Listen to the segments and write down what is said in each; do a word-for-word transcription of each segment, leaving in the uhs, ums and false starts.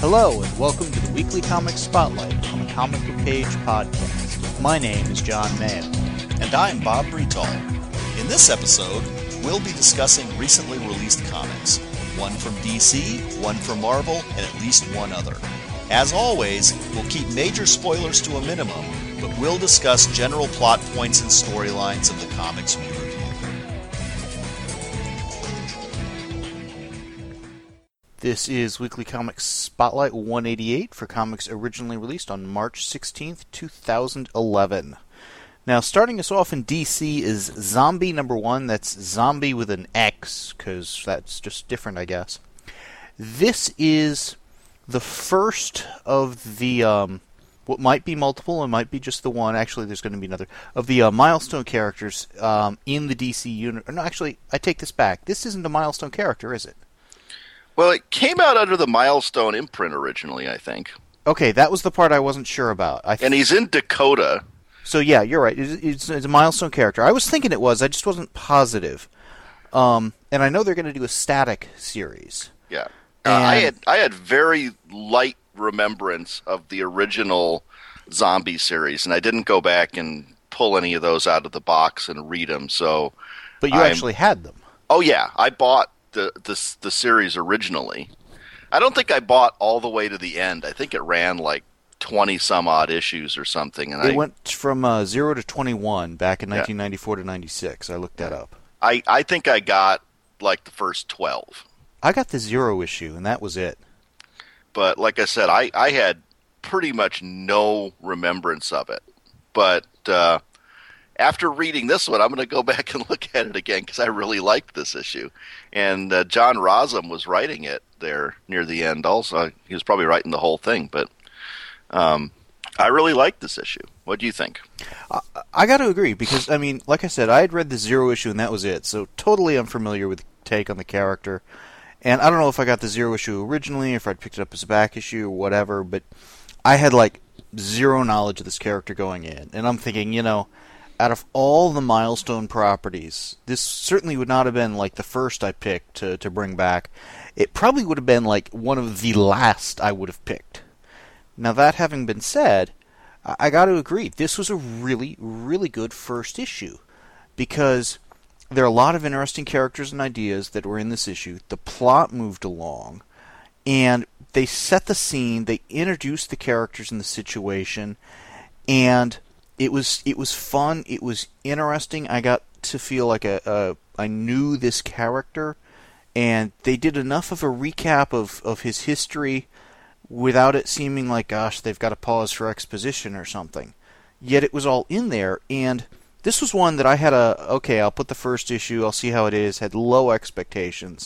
Hello, and welcome to the Weekly Comics Spotlight on the Comic Book Page podcast. My name is John Mayo. And I'm Bob Bretall. In this episode, we'll be discussing recently released comics. One from D C, one from Marvel, and at least one other. As always, we'll keep major spoilers to a minimum, but we'll discuss general plot points and storylines of the comics we review. This is Weekly Comics Spotlight one eighty-eight for comics originally released on March sixteenth, two thousand eleven. Now, starting us off in D C is Zombie number one. That's Zombie with an X, because that's just different, I guess. This is the first of the, um, what might be multiple and might be just the one, actually there's going to be another, of the uh, Milestone characters um, in the D C universe. No, actually, I take this back. This isn't a Milestone character, is it? Well, it came out under the Milestone imprint originally, I think. Okay, that was the part I wasn't sure about. I th- and he's in Dakota. So yeah, you're right. It's, it's, it's a Milestone character. I was thinking it was. I just wasn't positive. Um, and I know they're going to do a Static series. Yeah, uh, I had I had very light remembrance of the original Zombie series, and I didn't go back and pull any of those out of the box and read them. So, but you I'm, actually had them. Oh yeah, I bought the the the series originally. I don't think I bought all the way to the end. I think it ran like twenty some odd issues or something. And it I, went from uh, zero to twenty-one back in Yeah. nineteen ninety-four to ninety-six. I looked that up. I, I think I got like the first twelve. I got the zero issue, and that was it. But like I said, I, I had pretty much no remembrance of it. But uh, after reading this one, I'm going to go back and look at it again because I really liked this issue. And uh, John Rossum was writing it there near the end also. He was probably writing the whole thing, but um, I really liked this issue. What do you think? I, I got to agree because, I mean, like I said, I had read the zero issue and that was it. So totally unfamiliar with the take on the character. And I don't know if I got the zero issue originally, if I'd picked it up as a back issue or whatever, but I had like zero knowledge of this character going in. And I'm thinking, you know, out of all the Milestone properties, this certainly would not have been like the first I picked to, to bring back. It probably would have been like one of the last I would have picked. Now that having been said, I, I got to agree, this was a really, really good first issue. Because there are a lot of interesting characters and ideas that were in this issue. The plot moved along. And they set the scene, they introduced the characters in the situation, and It was it was fun. It was interesting. I got to feel like a, a I knew this character, and they did enough of a recap of, of his history without it seeming like, gosh, they've got to pause for exposition or something. Yet it was all in there, and this was one that I had a okay. I'll put the first issue. I'll see how it is. Had low expectations.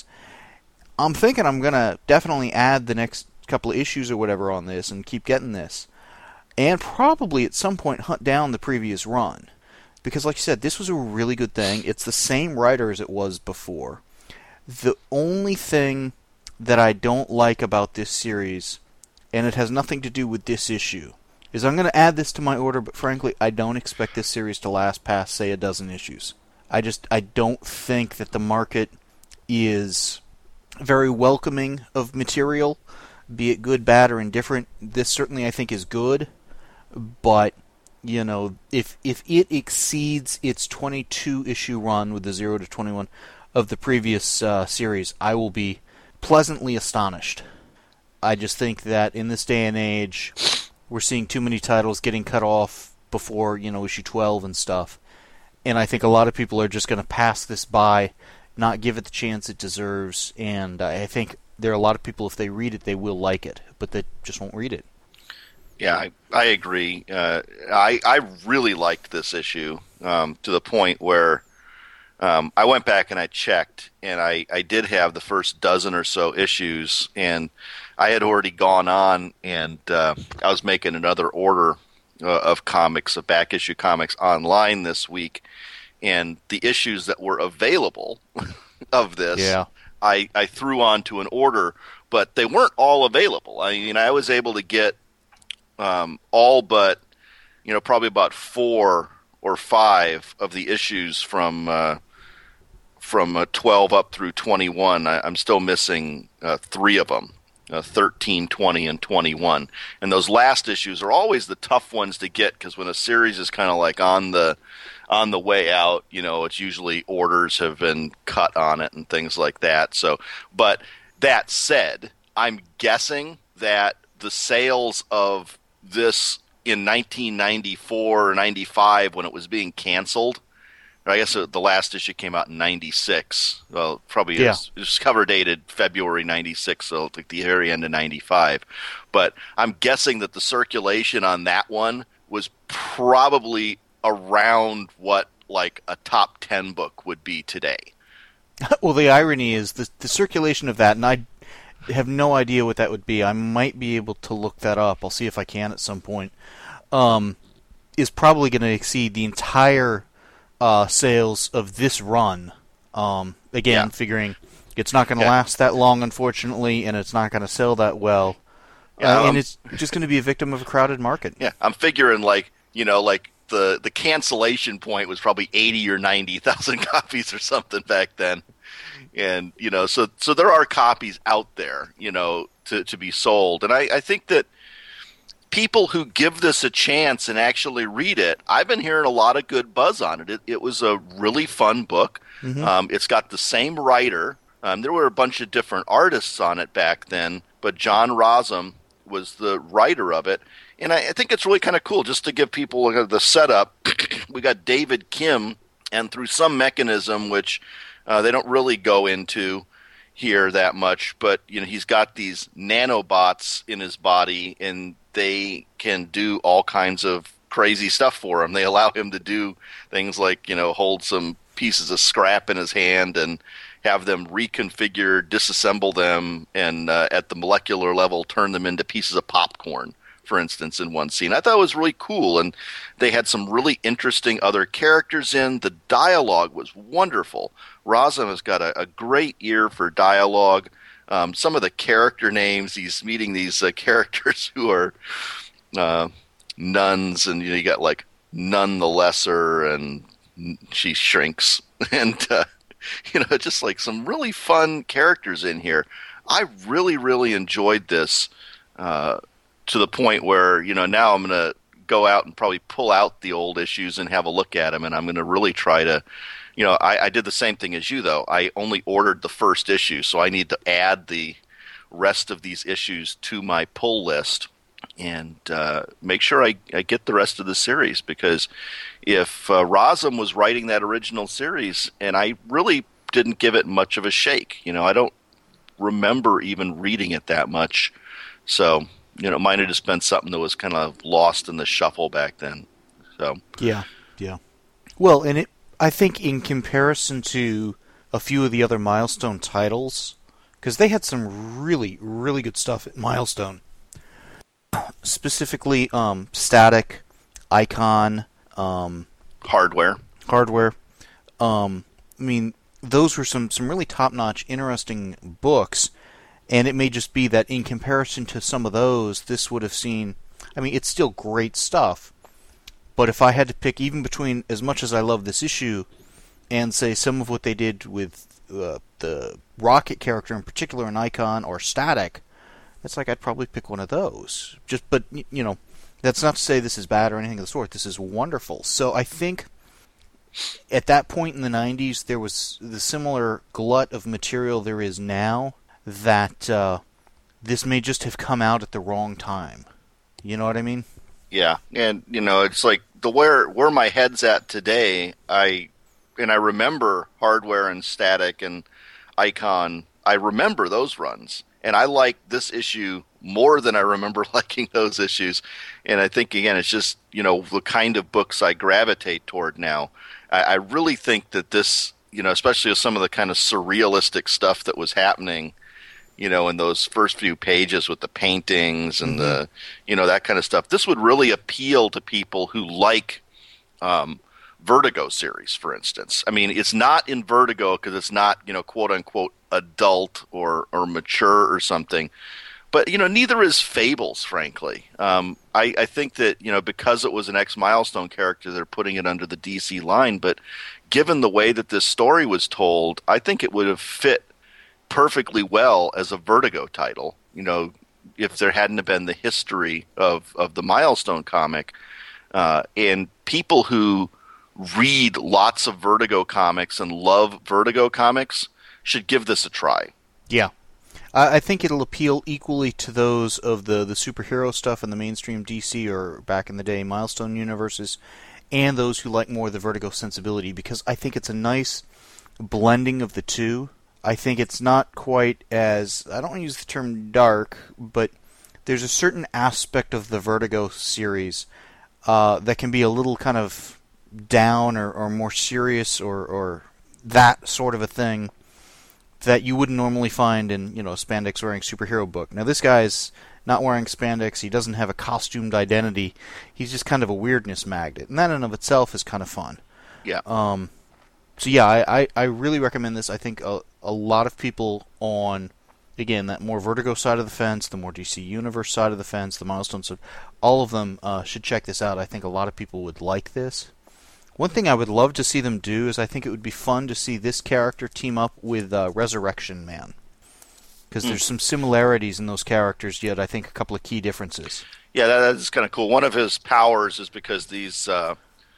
I'm thinking I'm gonna definitely add the next couple of issues or whatever on this and keep getting this. And probably at some point hunt down the previous run. Because like you said, this was a really good thing. It's the same writer as it was before. The only thing that I don't like about this series, and it has nothing to do with this issue, is I'm going to add this to my order, but frankly, I don't expect this series to last past, say, a dozen issues. I just, I don't think that the market is very welcoming of material, be it good, bad, or indifferent. This certainly, I think, is good. But, you know, if if it exceeds its twenty-two issue run with the zero to twenty-one of the previous uh, series, I will be pleasantly astonished. I just think that in this day and age, we're seeing too many titles getting cut off before, you know, issue twelve and stuff. And I think a lot of people are just going to pass this by, not give it the chance it deserves. And I think there are a lot of people, if they read it, they will like it, but they just won't read it. Yeah, I, I agree. Uh, I I really liked this issue um, to the point where um, I went back and I checked, and I, I did have the first dozen or so issues, and I had already gone on, and uh, I was making another order uh, of comics, of back issue comics online this week, and the issues that were available of this, yeah. I, I threw onto an order, but they weren't all available. I mean, I was able to get Um, all but, you know, probably about four or five of the issues from uh, from uh, twelve up through twenty-one. I, I'm still missing uh, three of them. uh, thirteen, twenty, and twenty-one. And those last issues are always the tough ones to get, because when a series is kind of like on the on the way out, you know, it's usually orders have been cut on it and things like that. So, but that said, I'm guessing that the sales of this in nineteen ninety-four or ninety-five, when it was being canceled, I guess the last issue came out in ninety-six. Well, probably yeah. is, it's cover dated February ninety-six, so like the very end of ninety-five. But I'm guessing that the circulation on that one was probably around what like a top ten book would be today. Well, the irony is the the circulation of that, and I have no idea what that would be. I might be able to look that up. I'll see if I can at some point. Um, is probably going to exceed the entire uh, sales of this run. Um, again, yeah. figuring it's not going to yeah. last that long, unfortunately, and it's not going to sell that well. Yeah, uh, um, and it's just going to be a victim of a crowded market. Yeah, I'm figuring like, you know, like the, the cancellation point was probably eighty or ninety thousand copies or something back then. And, you know, so so there are copies out there, you know, to, to be sold. And I, I think that people who give this a chance and actually read it, I've been hearing a lot of good buzz on it. It, it was a really fun book. Mm-hmm. Um, it's got the same writer. Um, there were a bunch of different artists on it back then, but John Rossum was the writer of it. And I, I think it's really kind of cool just to give people the setup. We got David Kim, and through some mechanism, which uh, they don't really go into here that much, but you know, he's got these nanobots in his body, and they can do all kinds of crazy stuff for him. They allow him to do things like, you know, hold some pieces of scrap in his hand and have them reconfigure, disassemble them, and uh, at the molecular level turn them into pieces of popcorn, for instance, in one scene. I thought it was really cool, and they had some really interesting other characters in. The dialogue was wonderful. Rossum has got a, a great ear for dialogue. Um, some of the character names, he's meeting these uh, characters who are uh, nuns, and you know, you got like Nun the Lesser, and she shrinks, and uh, you know, just like some really fun characters in here. I really, really enjoyed this uh, to the point where, you know, now I'm going to go out and probably pull out the old issues and have a look at them, and I'm going to really try to, you know, I, I did the same thing as you, though. I only ordered the first issue, so I need to add the rest of these issues to my pull list and uh, make sure I, I get the rest of the series, because if uh, Rossum was writing that original series, and I really didn't give it much of a shake, you know, I don't remember even reading it that much, so, you know, it might have just been something that was kind of lost in the shuffle back then. So yeah, yeah. Well, and it, I think in comparison to a few of the other Milestone titles, because they had some really, really good stuff at Milestone. Specifically, um, Static, Icon, um, Hardware. Hardware. Um, I mean, those were some, some really top-notch, interesting books, and it may just be that in comparison to some of those, this would have seen... I mean, it's still great stuff, but if I had to pick even between as much as I love this issue and, say, some of what they did with uh, the Rocket character in particular in Icon or Static, it's like I'd probably pick one of those. Just, but, you know, that's not to say this is bad or anything of the sort. This is wonderful. So I think at that point in the nineties, there was the similar glut of material there is now, that uh, this may just have come out at the wrong time. You know what I mean? Yeah, and, you know, it's like the where where my head's at today, I and I remember Hardware and Static and Icon. I remember those runs. And I like this issue more than I remember liking those issues. And I think, again, it's just, you know, the kind of books I gravitate toward now. I, I really think that this, you know, especially with some of the kind of surrealistic stuff that was happening, you know, in those first few pages with the paintings and mm-hmm. the, you know, that kind of stuff, this would really appeal to people who like um, Vertigo series, for instance. I mean, it's not in Vertigo because it's not, you know, quote unquote adult or, or mature or something. But, you know, neither is Fables, frankly. Um, I, I think that, you know, because it was an ex-Milestone character, they're putting it under the D C line. But given the way that this story was told, I think it would have fit perfectly well as a Vertigo title, you know, if there hadn't been the history of, of the Milestone comic, uh, and people who read lots of Vertigo comics and love Vertigo comics should give this a try. Yeah. I, I think it'll appeal equally to those of the, the superhero stuff in the mainstream D C or back in the day Milestone universes, and those who like more of the Vertigo sensibility, because I think it's a nice blending of the two. I think it's not quite as, I don't want to use the term dark, but there's a certain aspect of the Vertigo series uh, that can be a little kind of down or, or more serious or, or that sort of a thing that you wouldn't normally find in, you know, a spandex wearing superhero book. Now this guy's not wearing spandex, he doesn't have a costumed identity, he's just kind of a weirdness magnet, and that in of itself is kind of fun. Yeah. Um, so yeah, I, I, I really recommend this. I think a, a lot of people on, again, that more Vertigo side of the fence, the more D C Universe side of the fence, the Milestone side, all of them uh, should check this out. I think a lot of people would like this. One thing I would love to see them do is I think it would be fun to see this character team up with uh, Resurrection Man. Because mm. there's some similarities in those characters, yet I think a couple of key differences. Yeah, that, that's kind of cool. One of his powers is because these uh,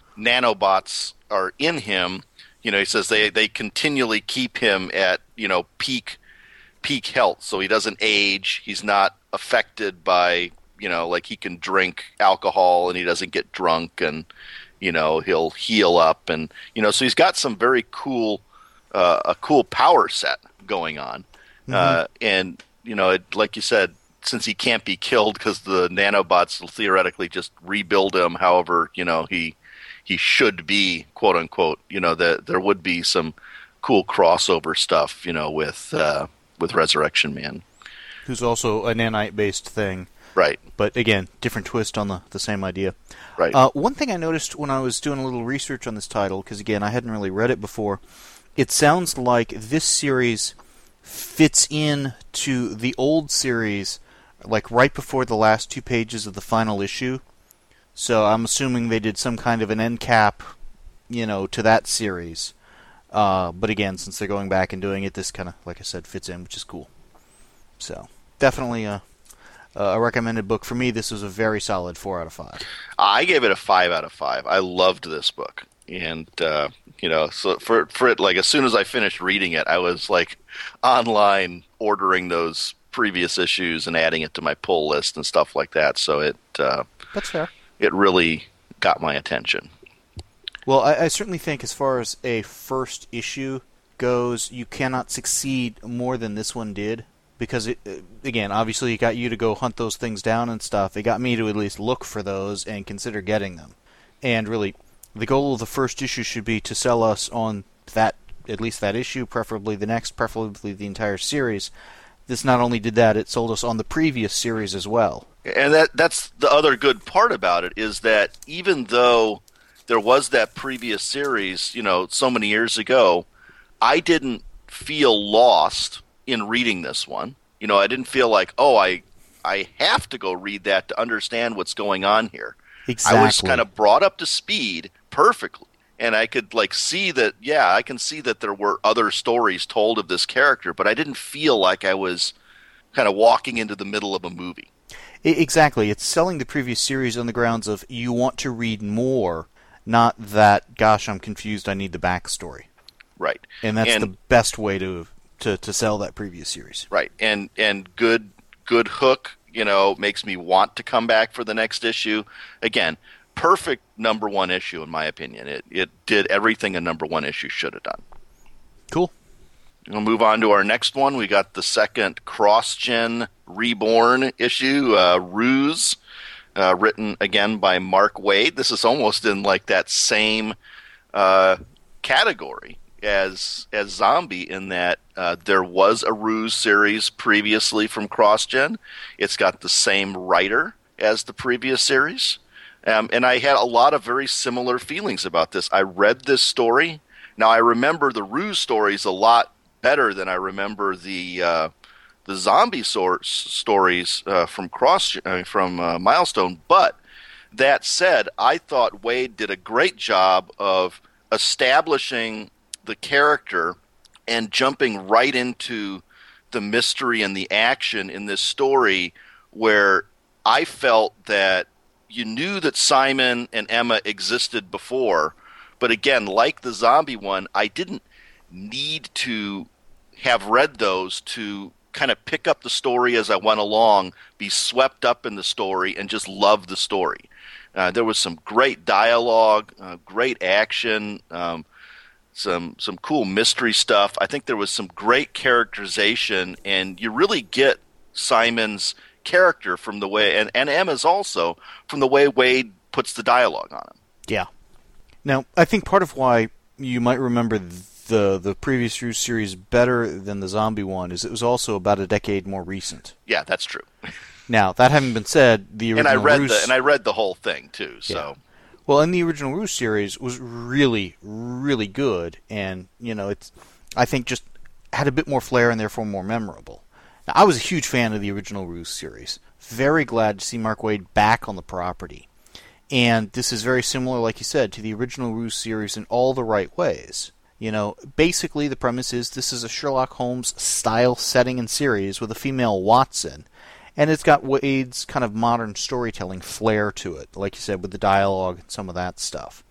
nanobots are in him. You know, he says they, they continually keep him at, you know, peak peak health. So he doesn't age. He's not affected by, you know, like he can drink alcohol and he doesn't get drunk, and you know, he'll heal up, and you know, so he's got some very cool, uh, a cool power set going on, mm-hmm. uh, and you know, it, like you said, since he can't be killed because the nanobots will theoretically just rebuild him, however, you know, he he should be, quote unquote, you know, that there would be some cool crossover stuff, you know, with uh, with Resurrection Man, who's also a nanite based thing. Right. But again, different twist on the, the same idea. Right. Uh, one thing I noticed when I was doing a little research on this title, because again, I hadn't really read it before, it sounds like this series fits in to the old series, like right before the last two pages of the final issue. So I'm assuming they did some kind of an end cap, you know, to that series. Uh, but again, since they're going back and doing it, this kind of, like I said, fits in, which is cool. So definitely a... Uh, a recommended book. For me, this was a very solid four out of five. I gave it a five out of five. I loved this book, and uh, you know, so for for it, like as soon as I finished reading it, I was like online ordering those previous issues and adding it to my pull list and stuff like that. So it uh, that's fair. It really got my attention. Well, I, I certainly think as far as a first issue goes, you cannot succeed more than this one did. Because, it, again, obviously it got you to go hunt those things down and stuff. It got me to at least look for those and consider getting them. And really, the goal of the first issue should be to sell us on that, at least that issue, preferably the next, preferably the entire series. This not only did that, it sold us on the previous series as well. And that that's the other good part about it, is that even though there was that previous series, you know, so many years ago, I didn't feel lost in reading this one. You know, I didn't feel like, oh, I I have to go read that to understand what's going on here. Exactly. I was kind of brought up to speed perfectly. And I could like see that, yeah, I can see that there were other stories told of this character, but I didn't feel like I was kind of walking into the middle of a movie. Exactly. It's selling the previous series on the grounds of you want to read more, not that, gosh, I'm confused, I need the backstory. Right. And that's and, the best way to To, to sell that previous series. Right, and and good good hook, you know, makes me want to come back for the next issue. Again, perfect number one issue in my opinion. It it did everything a number one issue should have done. Cool. We'll move on to our next one. We got the second cross-gen Reborn issue, uh, Ruse, uh, written again by Mark Waid. This is almost in like that same uh, category as as Zombie, in that uh, there was a Ruse series previously from CrossGen. It's got the same writer as the previous series. Um, and I had a lot of very similar feelings about this. I read this story. Now, I remember the Ruse stories a lot better than I remember the uh, the Zombie source stories uh, from Cross uh, from uh, Milestone. But that said, I thought Waid did a great job of establishing the character and jumping right into the mystery and the action in this story, where I felt that you knew that Simon and Emma existed before, but again, like the zombie one, I didn't need to have read those to kind of pick up the story as I went along, be swept up in the story, and just love the story. Uh, there was some great dialogue, uh, great action, um, some some cool mystery stuff. I think there was some great characterization, and you really get Simon's character from the way, and, and Emma's also, from the way Wade puts the dialogue on him. Yeah. Now, I think part of why you might remember the the previous Ruse series better than the zombie one is it was also about a decade more recent. Yeah, that's true. Now, that having been said, the original and I read Ruse, the and I read the whole thing too. So, yeah. Well, and the original Ruse series was really, really good, and you know, it's I think just had a bit more flair and therefore more memorable. Now, I was a huge fan of the original Ruse series. Very glad to see Mark Waid back on the property, and this is very similar, like you said, to the original Ruse series in all the right ways. You know, basically the premise is this is a Sherlock Holmes style setting and series with a female Watson. And it's got Wade's kind of modern storytelling flair to it, like you said, with the dialogue and some of that stuff.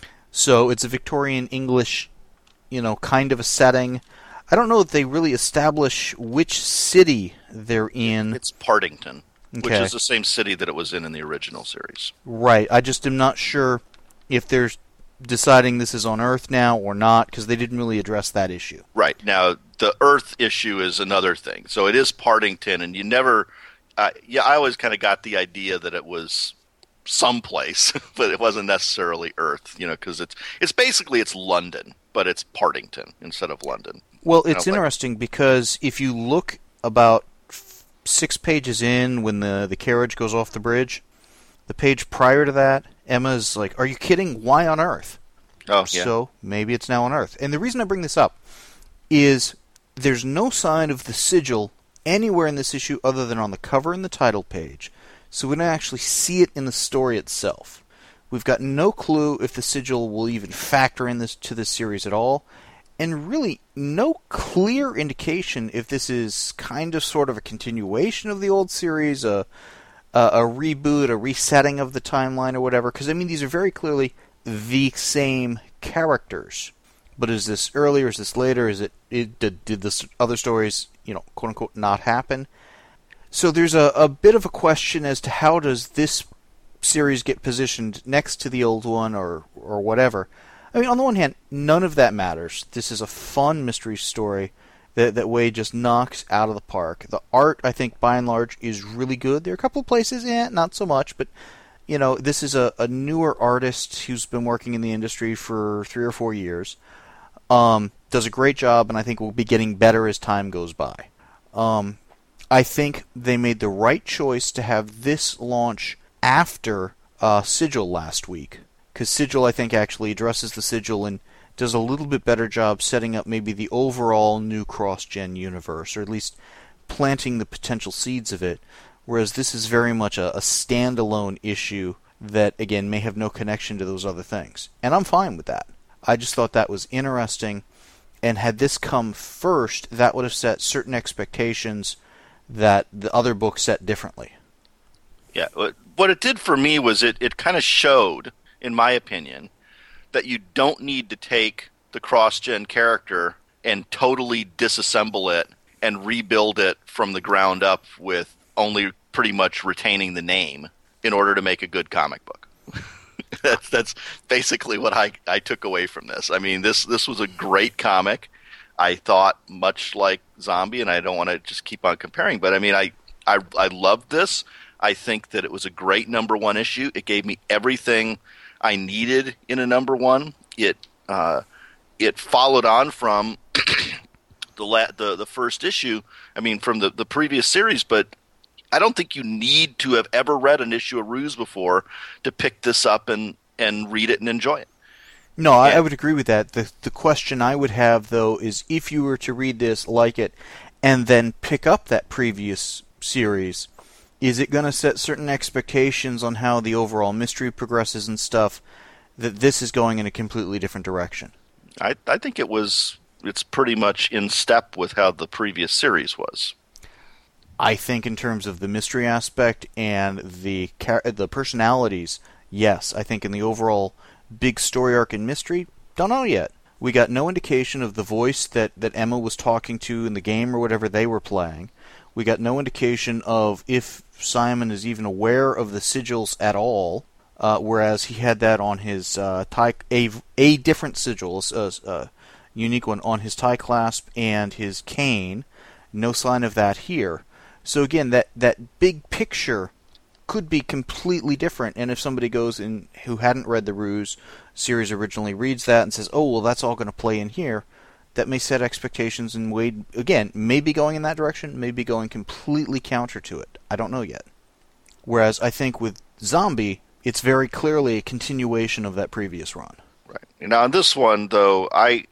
So it's a Victorian English, you know, kind of a setting. I don't know if they really establish which city they're in. It's Partington, okay. Which is the same city that it was in in the original series. Right. I just am not sure if they're deciding this is on Earth now or not, because they didn't really address that issue. Right. Now, the Earth issue is another thing. So it is Partington, and you never... Uh, yeah, I always kind of got the idea that it was someplace, but it wasn't necessarily Earth, you know, because it's it's basically it's London, but it's Partington instead of London. Well, it's you know, interesting like, because if you look about f- six pages in when the, the carriage goes off the bridge, the page prior to that, Emma's like, "Are you kidding? Why on Earth?" Oh, yeah. So maybe it's now on Earth. And the reason I bring this up is there's no sign of the sigil anywhere in this issue other than on the cover and the title page, so we don't actually see it in the story itself. We've got no clue if the sigil will even factor in this to this series at all, and really no clear indication if this is kind of sort of a continuation of the old series, a a, a reboot, a resetting of the timeline or whatever, because I mean these are very clearly the same characters. But is this earlier? Is this later? Is it, it did, did the other stories, you know, quote unquote, not happen? So there's a, a bit of a question as to how does this series get positioned next to the old one or or whatever. I mean, on the one hand, none of that matters. This is a fun mystery story that that Waid just knocks out of the park. The art, I think, by and large, is really good. There are a couple of places, eh, not so much, but you know, this is a, a newer artist who's been working in the industry for three or four years. Um, does a great job, and I think will be getting better as time goes by. Um, I think they made the right choice to have this launch after uh, Sigil last week, because Sigil, I think, actually addresses the Sigil and does a little bit better job setting up maybe the overall new cross-gen universe, or at least planting the potential seeds of it, whereas this is very much a, a standalone issue that, again, may have no connection to those other things. And I'm fine with that. I just thought that was interesting, and had this come first, that would have set certain expectations that the other book set differently. Yeah, what it did for me was it, it kind of showed, in my opinion, that you don't need to take the cross-gen character and totally disassemble it and rebuild it from the ground up with only pretty much retaining the name in order to make a good comic book. That's that's basically what I, I took away from this. I mean, this this was a great comic. I thought much like Zombie, and I don't want to just keep on comparing, but I mean, I, I, I loved this. I think that it was a great number one issue. It gave me everything I needed in a number one. It uh, it followed on from the, la- the the first issue. I mean, from the, the previous series, but I don't think you need to have ever read an issue of Ruse before to pick this up and, and read it and enjoy it. No, I, I would agree with that. The the question I would have, though, is if you were to read this, like it, and then pick up that previous series, is it going to set certain expectations on how the overall mystery progresses and stuff, that this is going in a completely different direction? I I think it was it's pretty much in step with how the previous series was. I think in terms of the mystery aspect and the char- the personalities, yes. I think in the overall big story arc and mystery, don't know yet. We got no indication of the voice that, that Emma was talking to in the game or whatever they were playing. We got no indication of if Simon is even aware of the sigils at all, uh, whereas he had that on his uh, tie, a, a different sigil, a, a unique one, on his tie clasp and his cane. No sign of that here. So again, that, that big picture could be completely different, and if somebody goes in who hadn't read the Ruse series originally, reads that and says, oh, well, that's all going to play in here, that may set expectations and Wade, again, maybe going in that direction, maybe going completely counter to it. I don't know yet. Whereas I think with Zombie, it's very clearly a continuation of that previous run. Right. Now, on this one, though, I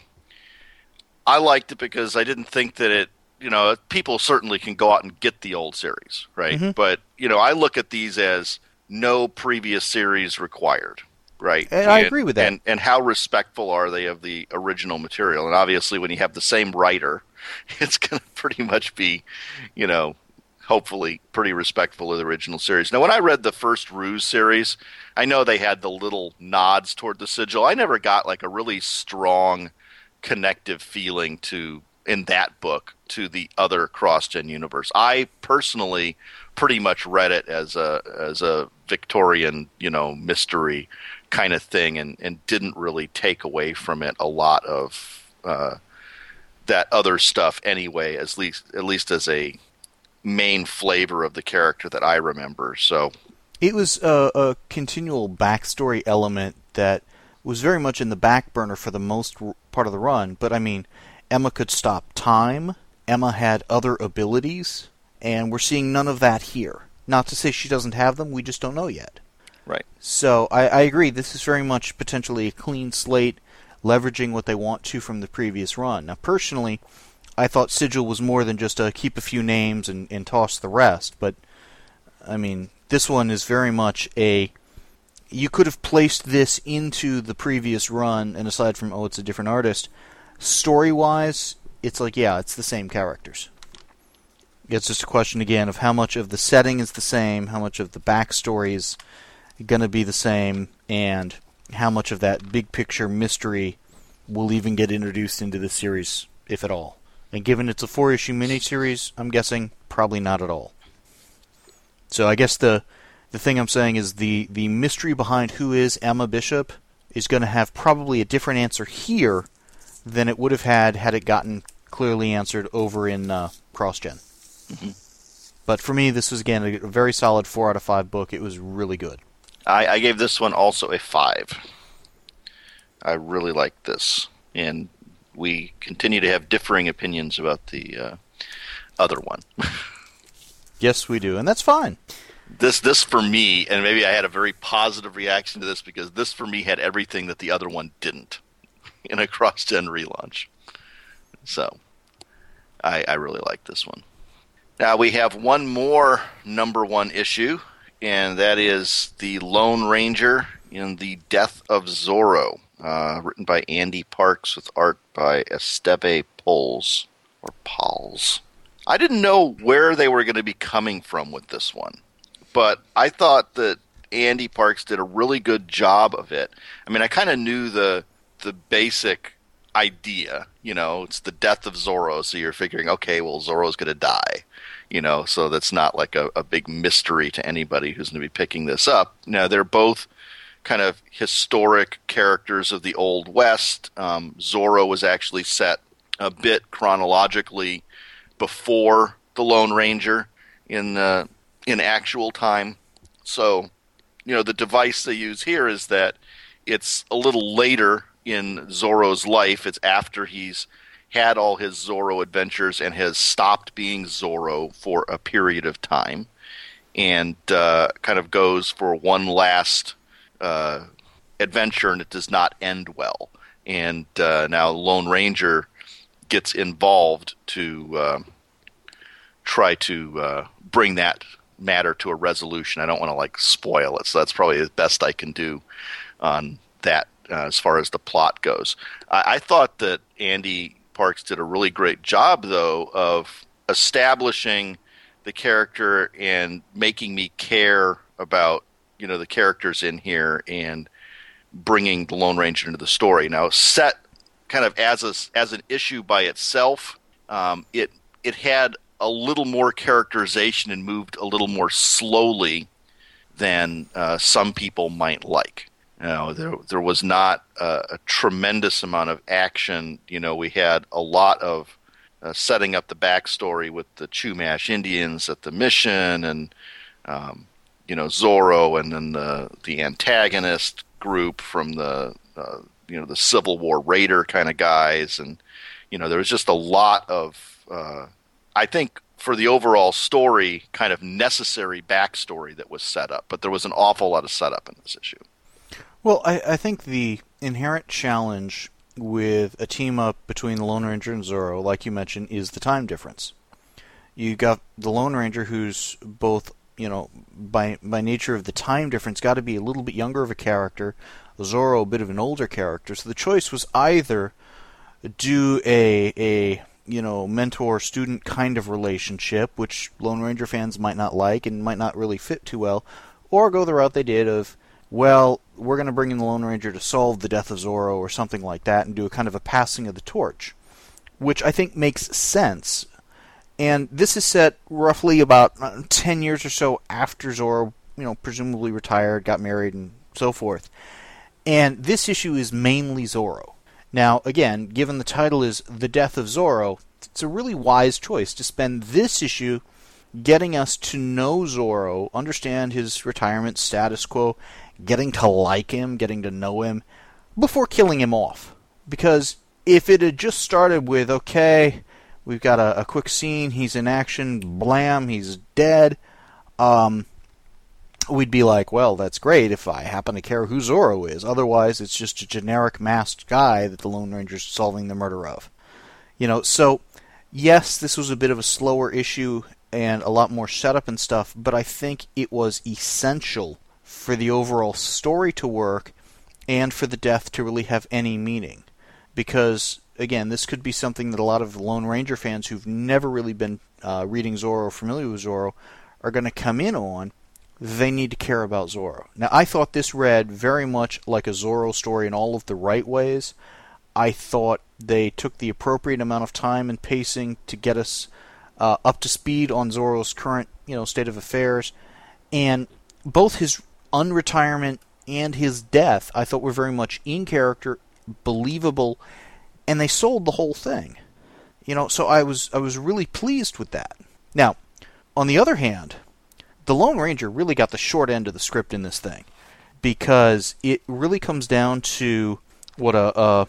I liked it because I didn't think that it, you know, people certainly can go out and get the old series, right? Mm-hmm. But, you know, I look at these as no previous series required, right? And, and I agree with that. And, and how respectful are they of the original material? And obviously when you have the same writer, it's going to pretty much be, you know, hopefully pretty respectful of the original series. Now, when I read the first Ruse series, I know they had the little nods toward the sigil. I never got like a really strong connective feeling to in that book to the other cross-gen universe. I personally pretty much read it as a as a Victorian, you know, mystery kind of thing, and, and didn't really take away from it a lot of uh, that other stuff anyway, at least at least as a main flavor of the character that I remember. So it was a, a continual backstory element that was very much in the back burner for the most part of the run, but I mean, Emma could stop time, Emma had other abilities, and we're seeing none of that here. Not to say she doesn't have them, we just don't know yet. Right. So I, I agree, this is very much potentially a clean slate, leveraging what they want to from the previous run. Now personally, I thought Sigil was more than just a keep a few names and, and toss the rest, but I mean, this one is very much a... You could have placed this into the previous run, and aside from, oh, it's a different artist, story-wise, it's like, yeah, it's the same characters. It's just a question, again, of how much of the setting is the same, how much of the backstory is going to be the same, and how much of that big-picture mystery will even get introduced into the series, if at all. And given it's a four-issue miniseries, I'm guessing probably not at all. So I guess the the thing I'm saying is the, the mystery behind who is Emma Bishop is going to have probably a different answer here than it would have had had it gotten clearly answered over in uh, CrossGen. Mm-hmm. But for me, this was, again, a very solid four out of five book. It was really good. I, I gave this one also a five. I really liked this. And we continue to have differing opinions about the uh, other one. Yes, we do. And that's fine. This, this for me, and maybe I had a very positive reaction to this, because this for me had everything that the other one didn't in a cross-gen relaunch. So, I, I really like this one. Now we have one more number one issue, and that is The Lone Ranger in the Death of Zorro, uh, written by Andy Parks with art by Esteve Pols, or Pauls. I didn't know where they were going to be coming from with this one, but I thought that Andy Parks did a really good job of it. I mean, I kind of knew the the basic idea, you know, it's the death of Zorro, so you're figuring, okay, well, Zorro's going to die, you know, so that's not like a, a big mystery to anybody who's going to be picking this up. Now, they're both kind of historic characters of the Old West. Um, Zorro was actually set a bit chronologically before the Lone Ranger in uh, in actual time. So, you know, the device they use here is that it's a little later in Zorro's life. It's after he's had all his Zorro adventures and has stopped being Zorro for a period of time, and uh, kind of goes for one last uh, adventure, and it does not end well. And uh, now Lone Ranger gets involved to uh, try to uh, bring that matter to a resolution. I don't want to like spoil it, so that's probably the best I can do on that uh, as far as the plot goes. I, I thought that Andy Parks did a really great job, though, of establishing the character and making me care about, you know, the characters in here and bringing the Lone Ranger into the story. Now, set kind of as a, as an issue by itself, um, it it had a little more characterization and moved a little more slowly than uh, some people might like. You know, there there was not a, a tremendous amount of action. You know, we had a lot of uh, setting up the backstory with the Chumash Indians at the mission, and um, you know, Zorro, and then the the antagonist group from the uh, you know the Civil War Raider kind of guys, and you know, there was just a lot of uh, I think, for the overall story, kind of necessary backstory that was set up, but there was an awful lot of setup in this issue. Well, I, I think the inherent challenge with a team-up between the Lone Ranger and Zorro, like you mentioned, is the time difference. You got the Lone Ranger, who's both, you know, by by nature of the time difference, got to be a little bit younger of a character, Zorro a bit of an older character, so the choice was either do a a you know, mentor-student kind of relationship, which Lone Ranger fans might not like and might not really fit too well, or go the route they did of, well, we're going to bring in the Lone Ranger to solve the death of Zorro or something like that and do a kind of a passing of the torch, which I think makes sense. And this is set roughly about ten years or so after Zorro, you know, presumably retired, got married, and so forth. And this issue is mainly Zorro. Now, again, given the title is The Death of Zorro, it's a really wise choice to spend this issue getting us to know Zorro, understand his retirement status quo, getting to like him, getting to know him, before killing him off. Because if it had just started with, okay, we've got a, a quick scene, he's in action, blam, he's dead, um... we'd be like, well, that's great if I happen to care who Zorro is. Otherwise, it's just a generic masked guy that the Lone Ranger's solving the murder of. You know, so, yes, this was a bit of a slower issue and a lot more setup and stuff, but I think it was essential for the overall story to work and for the death to really have any meaning. Because, again, this could be something that a lot of Lone Ranger fans who've never really been uh, reading Zorro or familiar with Zorro are going to come in on. They need to care about Zorro. Now, I thought this read very much like a Zorro story in all of the right ways. I thought they took the appropriate amount of time and pacing to get us uh, up to speed on Zorro's current, you know, state of affairs. And both his unretirement and his death, I thought, were very much in character, believable, and they sold the whole thing. You know, so I was I was really pleased with that. Now, on the other hand, the Lone Ranger really got the short end of the script in this thing, because it really comes down to what a, a,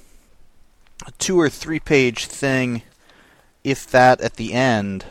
a two or three page thing, if that at the end.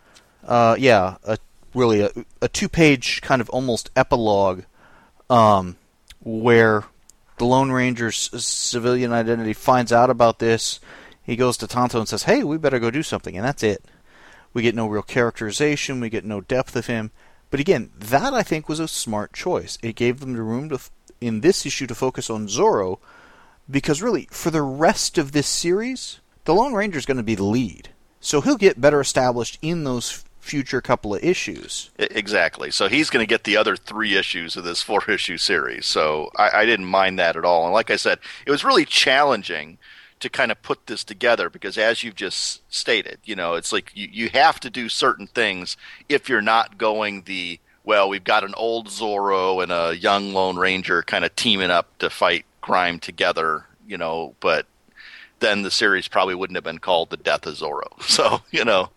Uh, yeah, a, really a, a two page kind of almost epilogue, um, where the Lone Ranger's civilian identity finds out about this. He goes to Tonto and says, "Hey, we better go do something," and that's it. We get no real characterization. We get no depth of him. But again, that I think was a smart choice. It gave them the room to, in this issue, to focus on Zorro, because really, for the rest of this series, the Lone Ranger is going to be the lead. So he'll get better established in those future couple of issues. Exactly. So he's going to get the other three issues of this four-issue series. So I, I didn't mind that at all. And like I said, it was really challenging to kind of put this together, because as you've just stated, you know, it's like you, you have to do certain things if you're not going the, well, we've got an old Zorro and a young Lone Ranger kind of teaming up to fight crime together, you know, but then the series probably wouldn't have been called The Death of Zorro. So, you know,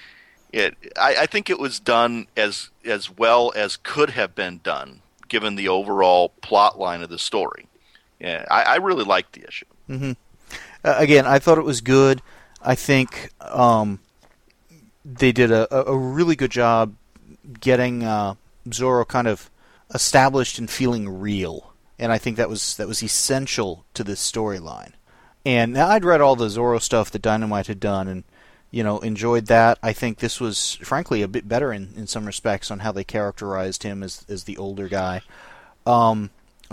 it I, I think it was done as as well as could have been done, given the overall plot line of the story. Yeah, I, I really liked the issue. Mm-hmm. Uh, again, I thought it was good. I think um, they did a, a really good job getting uh, Zorro kind of established and feeling real, and I think that was that was essential to this storyline. And now I'd read all the Zorro stuff that Dynamite had done, and you know enjoyed that. I think this was, frankly, a bit better in, in some respects on how they characterized him as as the older guy. Um,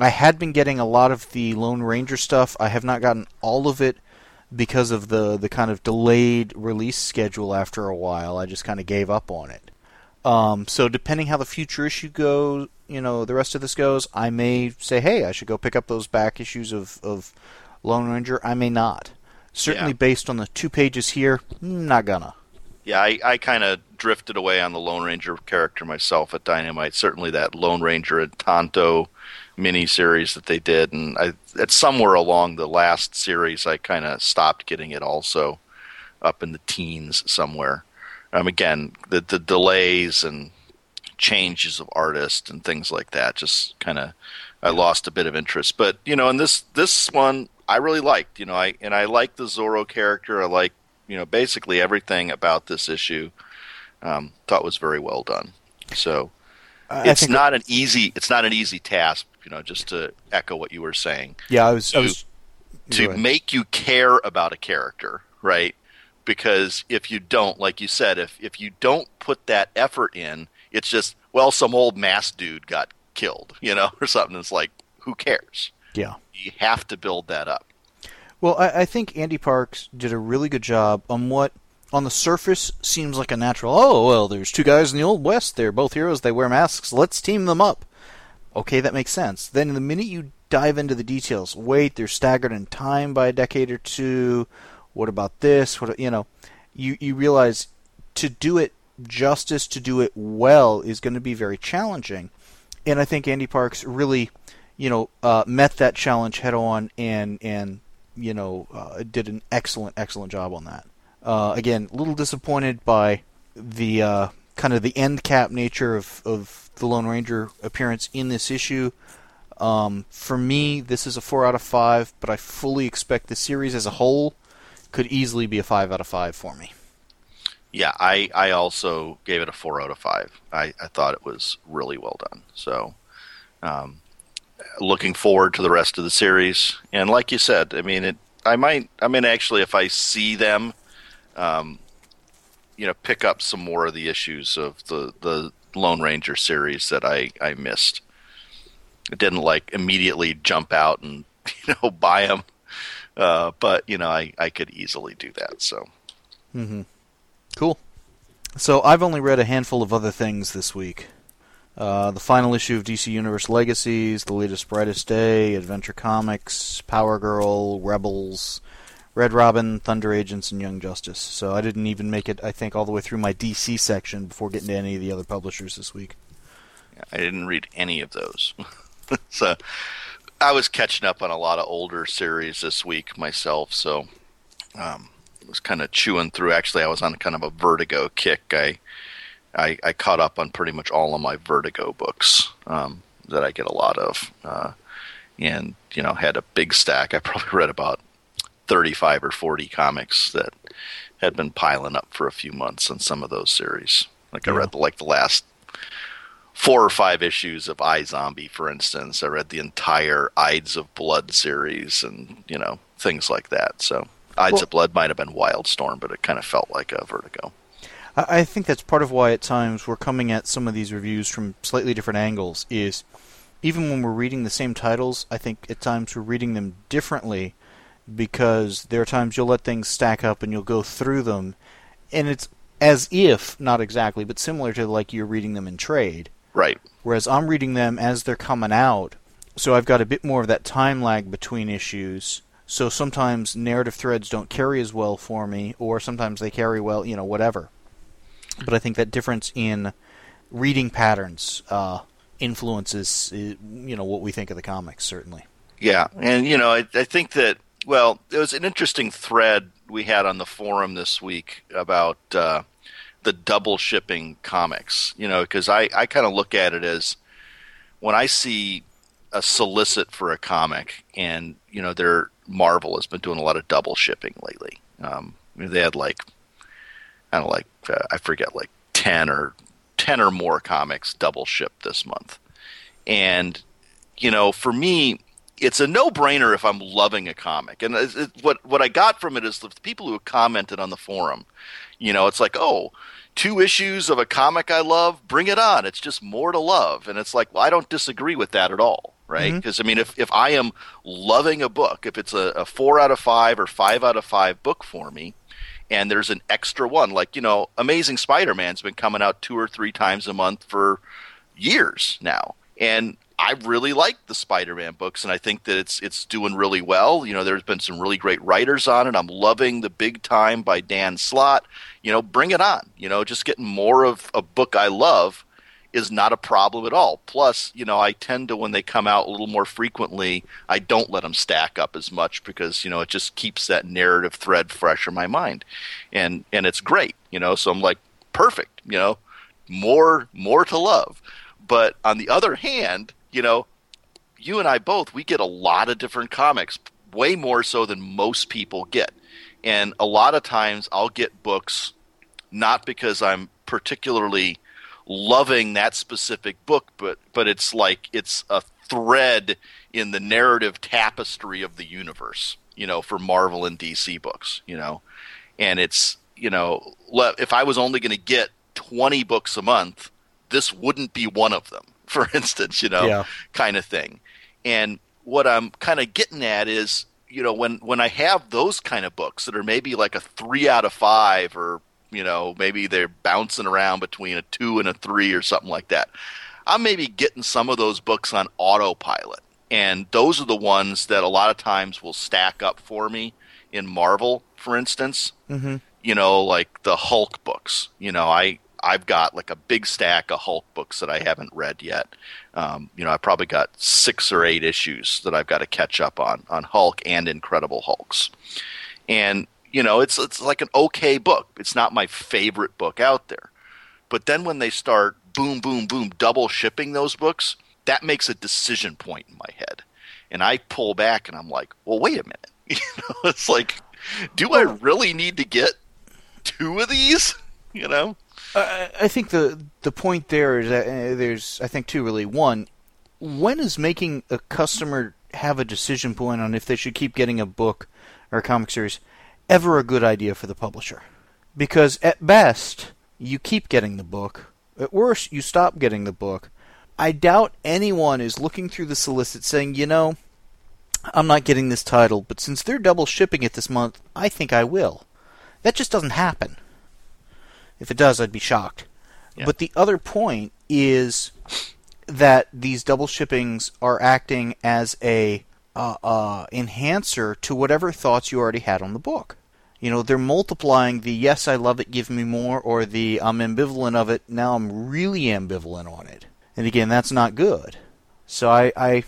I had been getting a lot of the Lone Ranger stuff. I have not gotten all of it because of the, the kind of delayed release schedule after a while. I just kind of gave up on it. Um, so depending how the future issue goes, you know, the rest of this goes, I may say, hey, I should go pick up those back issues of, of Lone Ranger. I may not. Certainly Yeah. based on the two pages here, not gonna. Yeah, I, I kind of drifted away on the Lone Ranger character myself at Dynamite. Certainly that Lone Ranger and Tonto miniseries that they did, and I, at somewhere along the last series, I kind of stopped getting it also up in the teens somewhere. Um, again, the, the delays and changes of artists and things like that just kind of, I lost a bit of interest. But, you know, and this, this one I really liked, you know, I and I like the Zorro character. I like, you know, basically everything about this issue. Um, thought was very well done. So I it's think not an easy, it's not an easy task, you know, just to echo what you were saying. Yeah, I was. I To- was to go ahead. make you care about a character, right? Because if you don't, like you said, if if you don't put that effort in, it's just, well, some old masked dude got killed, you know, or something. It's like, who cares? Yeah. You have to build that up. Well, I, I think Andy Parks did a really good job on what, on the surface, seems like a natural, oh, well, there's two guys in the Old West. They're both heroes. They wear masks. Let's team them up. Okay, that makes sense. Then the minute you dive into the details, wait, they're staggered in time by a decade or two. What about this? What, you know, you, you realize to do it justice, to do it well, is going to be very challenging. And I think Andy Parks really, you know, uh, met that challenge head on and, and you know, uh, did an excellent, excellent job on that. Uh, again, a little disappointed by the uh, kind of the end cap nature of, of the Lone Ranger appearance in this issue. Um, for me, this is a four out of five, but I fully expect the series as a whole could easily be a five out of five for me. Yeah, I, I also gave it a four out of five. I, I thought it was really well done. So, um, looking forward to the rest of the series. And like you said, I mean, it. I might. I mean, actually, if I see them, um, you know, pick up some more of the issues of the the Lone Ranger series that I I missed. It didn't like immediately jump out and, you know, buy them, uh, but you know, I I could easily do that. So. Mm-hmm. Cool. So I've only read a handful of other things this week. Uh, the final issue of D C Universe Legacies, the latest Brightest Day, Adventure Comics, Power Girl, Rebels, Red Robin, Thunder Agents, and Young Justice. So I didn't even make it, I think, all the way through my D C section before getting to any of the other publishers this week. Yeah, I didn't read any of those. So I was catching up on a lot of older series this week myself, so um, I was kind of chewing through. Actually, I was on kind of a Vertigo kick. I I, I caught up on pretty much all of my Vertigo books um, that I get a lot of, uh, and you know, had a big stack. I probably read about thirty-five or forty comics that had been piling up for a few months on some of those series. Like I Yeah. read the, like the last four or five issues of iZombie, for instance. I read the entire Ides of Blood series, and you know, things like that. So Ides Well- of Blood might have been Wildstorm, but it kind of felt like a Vertigo. I I think that's part of why at times we're coming at some of these reviews from slightly different angles, is even when we're reading the same titles, I think at times we're reading them differently, because there are times you'll let things stack up and you'll go through them, and it's as if, not exactly, but similar to like you're reading them in trade. Right. Whereas I'm reading them as they're coming out, so I've got a bit more of that time lag between issues. So sometimes narrative threads don't carry as well for me, or sometimes they carry well, you know, whatever. But I think that difference in reading patterns uh, influences, uh, you know, what we think of the comics, certainly. Yeah, and you know, I, I think that, well, it was an interesting thread we had on the forum this week about uh, the double shipping comics. You know, because I, I kind of look at it as when I see a solicit for a comic, and you know, their Marvel has been doing a lot of double shipping lately. Um, they had like, I don't know, like uh, I forget, like ten or ten or more comics double shipped this month, and you know, for me, it's a no-brainer if I'm loving a comic. And it, it, what what I got from it is the people who commented on the forum. You know, it's like, oh, two issues of a comic I love, bring it on. It's just more to love. And it's like, well, I don't disagree with that at all, right? Because, mm-hmm. I mean, if, if I am loving a book, if it's a, a four out of five or five out of five book for me, and there's an extra one, like, you know, Amazing Spider-Man's been coming out two or three times a month for years now. And I really like the Spider-Man books, and I think that it's it's doing really well. You know, there's been some really great writers on it. I'm loving The Big Time by Dan Slott. You know, bring it on. You know, just getting more of a book I love is not a problem at all. Plus, you know, I tend to, when they come out a little more frequently, I don't let them stack up as much because, you know, it just keeps that narrative thread fresh in my mind. And and it's great, you know, so I'm like, perfect, you know, more more to love. But on the other hand, you know, you and I both, we get a lot of different comics, way more so than most people get. And a lot of times I'll get books not because I'm particularly loving that specific book, but but it's like it's a thread in the narrative tapestry of the universe, you know, for Marvel and D C books, you know. And it's, you know, if I was only going to get twenty books a month, this wouldn't be one of them, for instance, you know, yeah. kind of thing. And what I'm kind of getting at is, you know, when, when I have those kind of books that are maybe like a three out of five, or, you know, maybe they're bouncing around between a two and a three or something like that, I'm maybe getting some of those books on autopilot. And those are the ones that a lot of times will stack up for me in Marvel, for instance. Mm-hmm. You know, like the Hulk books. You know, I, I've got like a big stack of Hulk books that I haven't read yet. Um, you know, I've probably got six or eight issues that I've got to catch up on, on Hulk and Incredible Hulks. And, you know, it's it's like an okay book. It's not my favorite book out there. But then when they start boom, boom, boom, double shipping those books, that makes a decision point in my head. And I pull back and I'm like, well, wait a minute. You know, it's like, do I really need to get two of these? You know? Uh, I think the the point there is that uh, there's, I think, two really. One, when is making a customer have a decision point on if they should keep getting a book or a comic series ever a good idea for the publisher? Because at best, you keep getting the book. At worst, you stop getting the book. I doubt anyone is looking through the solicit saying, you know, I'm not getting this title, but since they're double shipping it this month, I think I will. That just doesn't happen. If it does, I'd be shocked. Yeah. But the other point is that these double shippings are acting as a uh, uh, enhancer to whatever thoughts you already had on the book. You know, they're multiplying the yes, I love it, give me more, or the I'm ambivalent of it, now I'm really ambivalent on it. And again, that's not good. So I, I,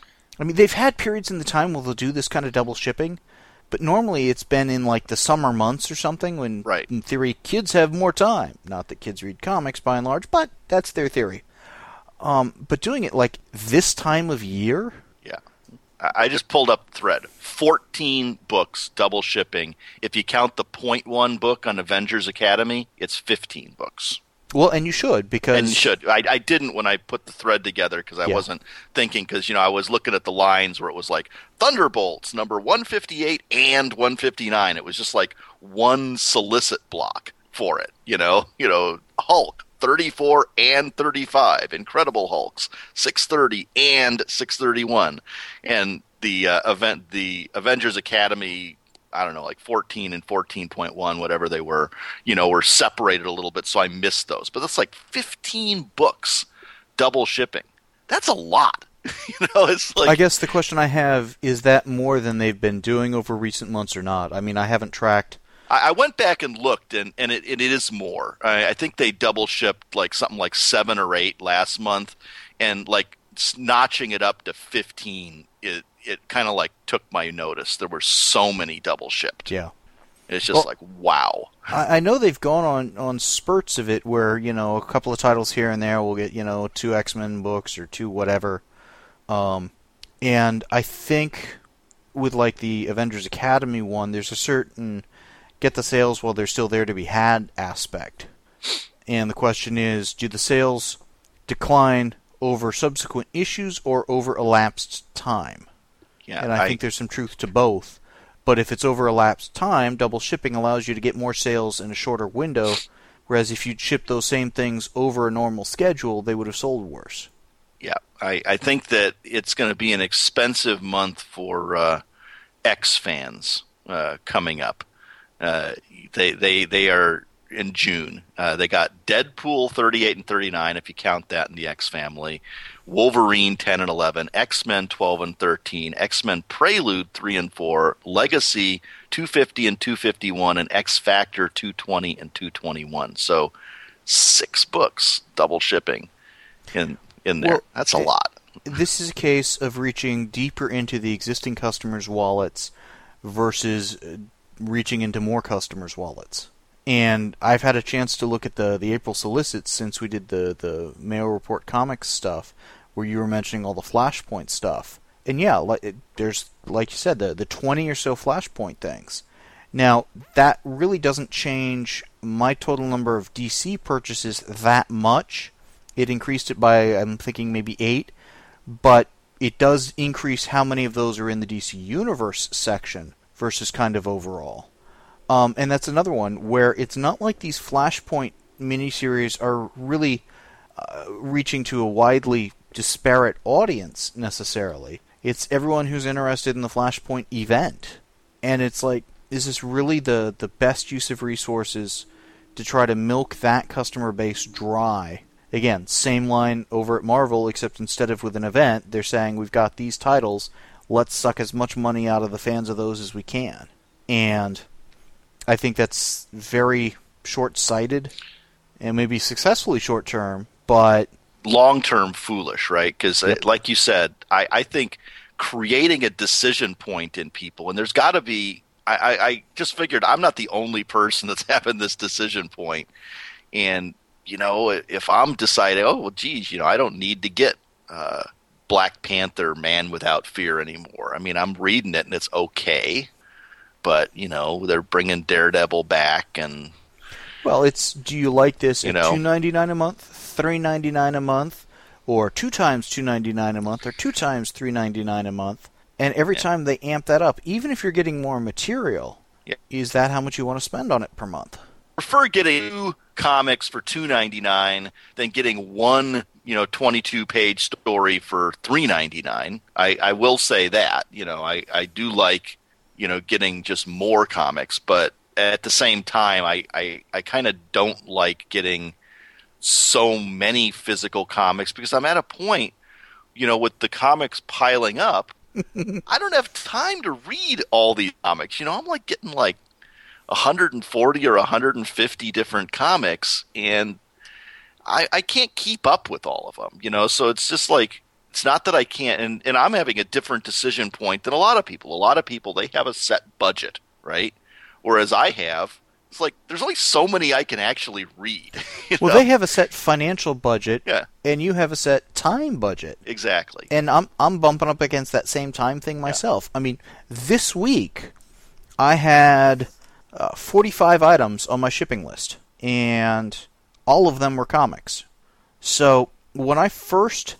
I mean, they've had periods in the time where they'll do this kind of double shipping, but normally it's been in like the summer months or something when, right. in theory, kids have more time. Not that kids read comics by and large, but that's their theory. Um, but doing it like this time of year? Yeah. I just pulled up the thread. fourteen books double shipping. If you count the point one book on Avengers Academy, it's fifteen books. Well, and you should, because... And you should. I, I didn't when I put the thread together because I yeah. wasn't thinking, because, you know, I was looking at the lines where it was like, Thunderbolts, number one fifty-eight and one fifty-nine. It was just like one solicit block for it, you know? You know, Hulk, thirty-four and thirty-five. Incredible Hulks, six thirty and six thirty-one. And the uh, event, the Avengers Academy... I don't know, like fourteen and fourteen point one, whatever they were, you know, were separated a little bit, so I missed those. But that's like fifteen books double shipping. That's a lot. You know, it's like... I guess the question I have, is that more than they've been doing over recent months or not? I mean, I haven't tracked... I, I went back and looked, and, and it, it is more. I, I think they double shipped like something like seven or eight last month, and like notching it up to fifteen, it it kind of like took my notice. There were so many double shipped. Yeah. It's just well, like, wow. I, I know they've gone on, on spurts of it where, you know, a couple of titles here and there will get, you know, two X-Men books or two whatever. Um, and I think with like the Avengers Academy one, there's a certain get the sales while they're still there to be had aspect. And the question is, do the sales decline over subsequent issues or over elapsed time? Yeah, and I, I think there's some truth to both. But if it's over elapsed time, double shipping allows you to get more sales in a shorter window, whereas if you'd shipped those same things over a normal schedule, they would have sold worse. Yeah, I, I think that it's going to be an expensive month for uh, X fans uh, coming up. Uh, they they they are in June. Uh, they got Deadpool thirty-eight and thirty-nine, if you count that in the X family. Wolverine ten and eleven, X-Men twelve and thirteen, X-Men Prelude three and four, Legacy two fifty and two fifty-one, and X-Factor two twenty and two twenty-one. So six books, double shipping in in there. Well, that's a lot. This is a case of reaching deeper into the existing customers' wallets versus reaching into more customers' wallets. And I've had a chance to look at the, the April solicits since we did the, the Mail Report Comics stuff, where you were mentioning all the Flashpoint stuff. And yeah, like, it, there's, like you said, the, the twenty or so Flashpoint things. Now, that really doesn't change my total number of D C purchases that much. It increased it by, I'm thinking, maybe eight. But it does increase how many of those are in the D C Universe section versus kind of overall. Um, and that's another one where it's not like these Flashpoint miniseries are really uh, reaching to a widely disparate audience necessarily. It's everyone who's interested in the Flashpoint event. And it's like, is this really the, the best use of resources to try to milk that customer base dry? Again, same line over at Marvel, except instead of with an event, they're saying we've got these titles, let's suck as much money out of the fans of those as we can. And I think that's very short-sighted and maybe successfully short-term, but long-term foolish, right? Because Yep. like you said, I, I think creating a decision point in people, and there's got to be, I, I, I just figured I'm not the only person that's having this decision point. And, you know, if I'm deciding, oh, well, geez, you know, I don't need to get uh, Black Panther Man Without Fear anymore. I mean, I'm reading it and it's okay. But, you know, they're bringing Daredevil back, and well, it's, do you like this you at know, two ninety-nine a month, three ninety-nine a month, or two times two ninety-nine a month, or two times three ninety-nine a month? And every Yeah. time they amp that up, even if you're getting more material, Yeah. is that how much you want to spend on it per month? prefer getting two comics for two ninety-nine than getting one, you know, twenty-two page story for three ninety-nine. I, I will say that, you know, I, I do like, you know, getting just more comics, but at the same time, I, I, I kind of don't like getting so many physical comics because I'm at a point, you know, with the comics piling up, I don't have time to read all these comics. You know, I'm like getting like one hundred forty or one hundred fifty different comics, and I, I can't keep up with all of them, you know, so it's just like, it's not that I can't, and, and I'm having a different decision point than a lot of people. A lot of people, they have a set budget, right? Whereas I have, it's like, there's only so many I can actually read. you Well, know? they have a set financial budget, Yeah. and you have a set time budget. Exactly. And I'm I'm bumping up against that same time thing myself. I mean, this week I had uh, forty-five items on my shipping list, and all of them were comics. So when I first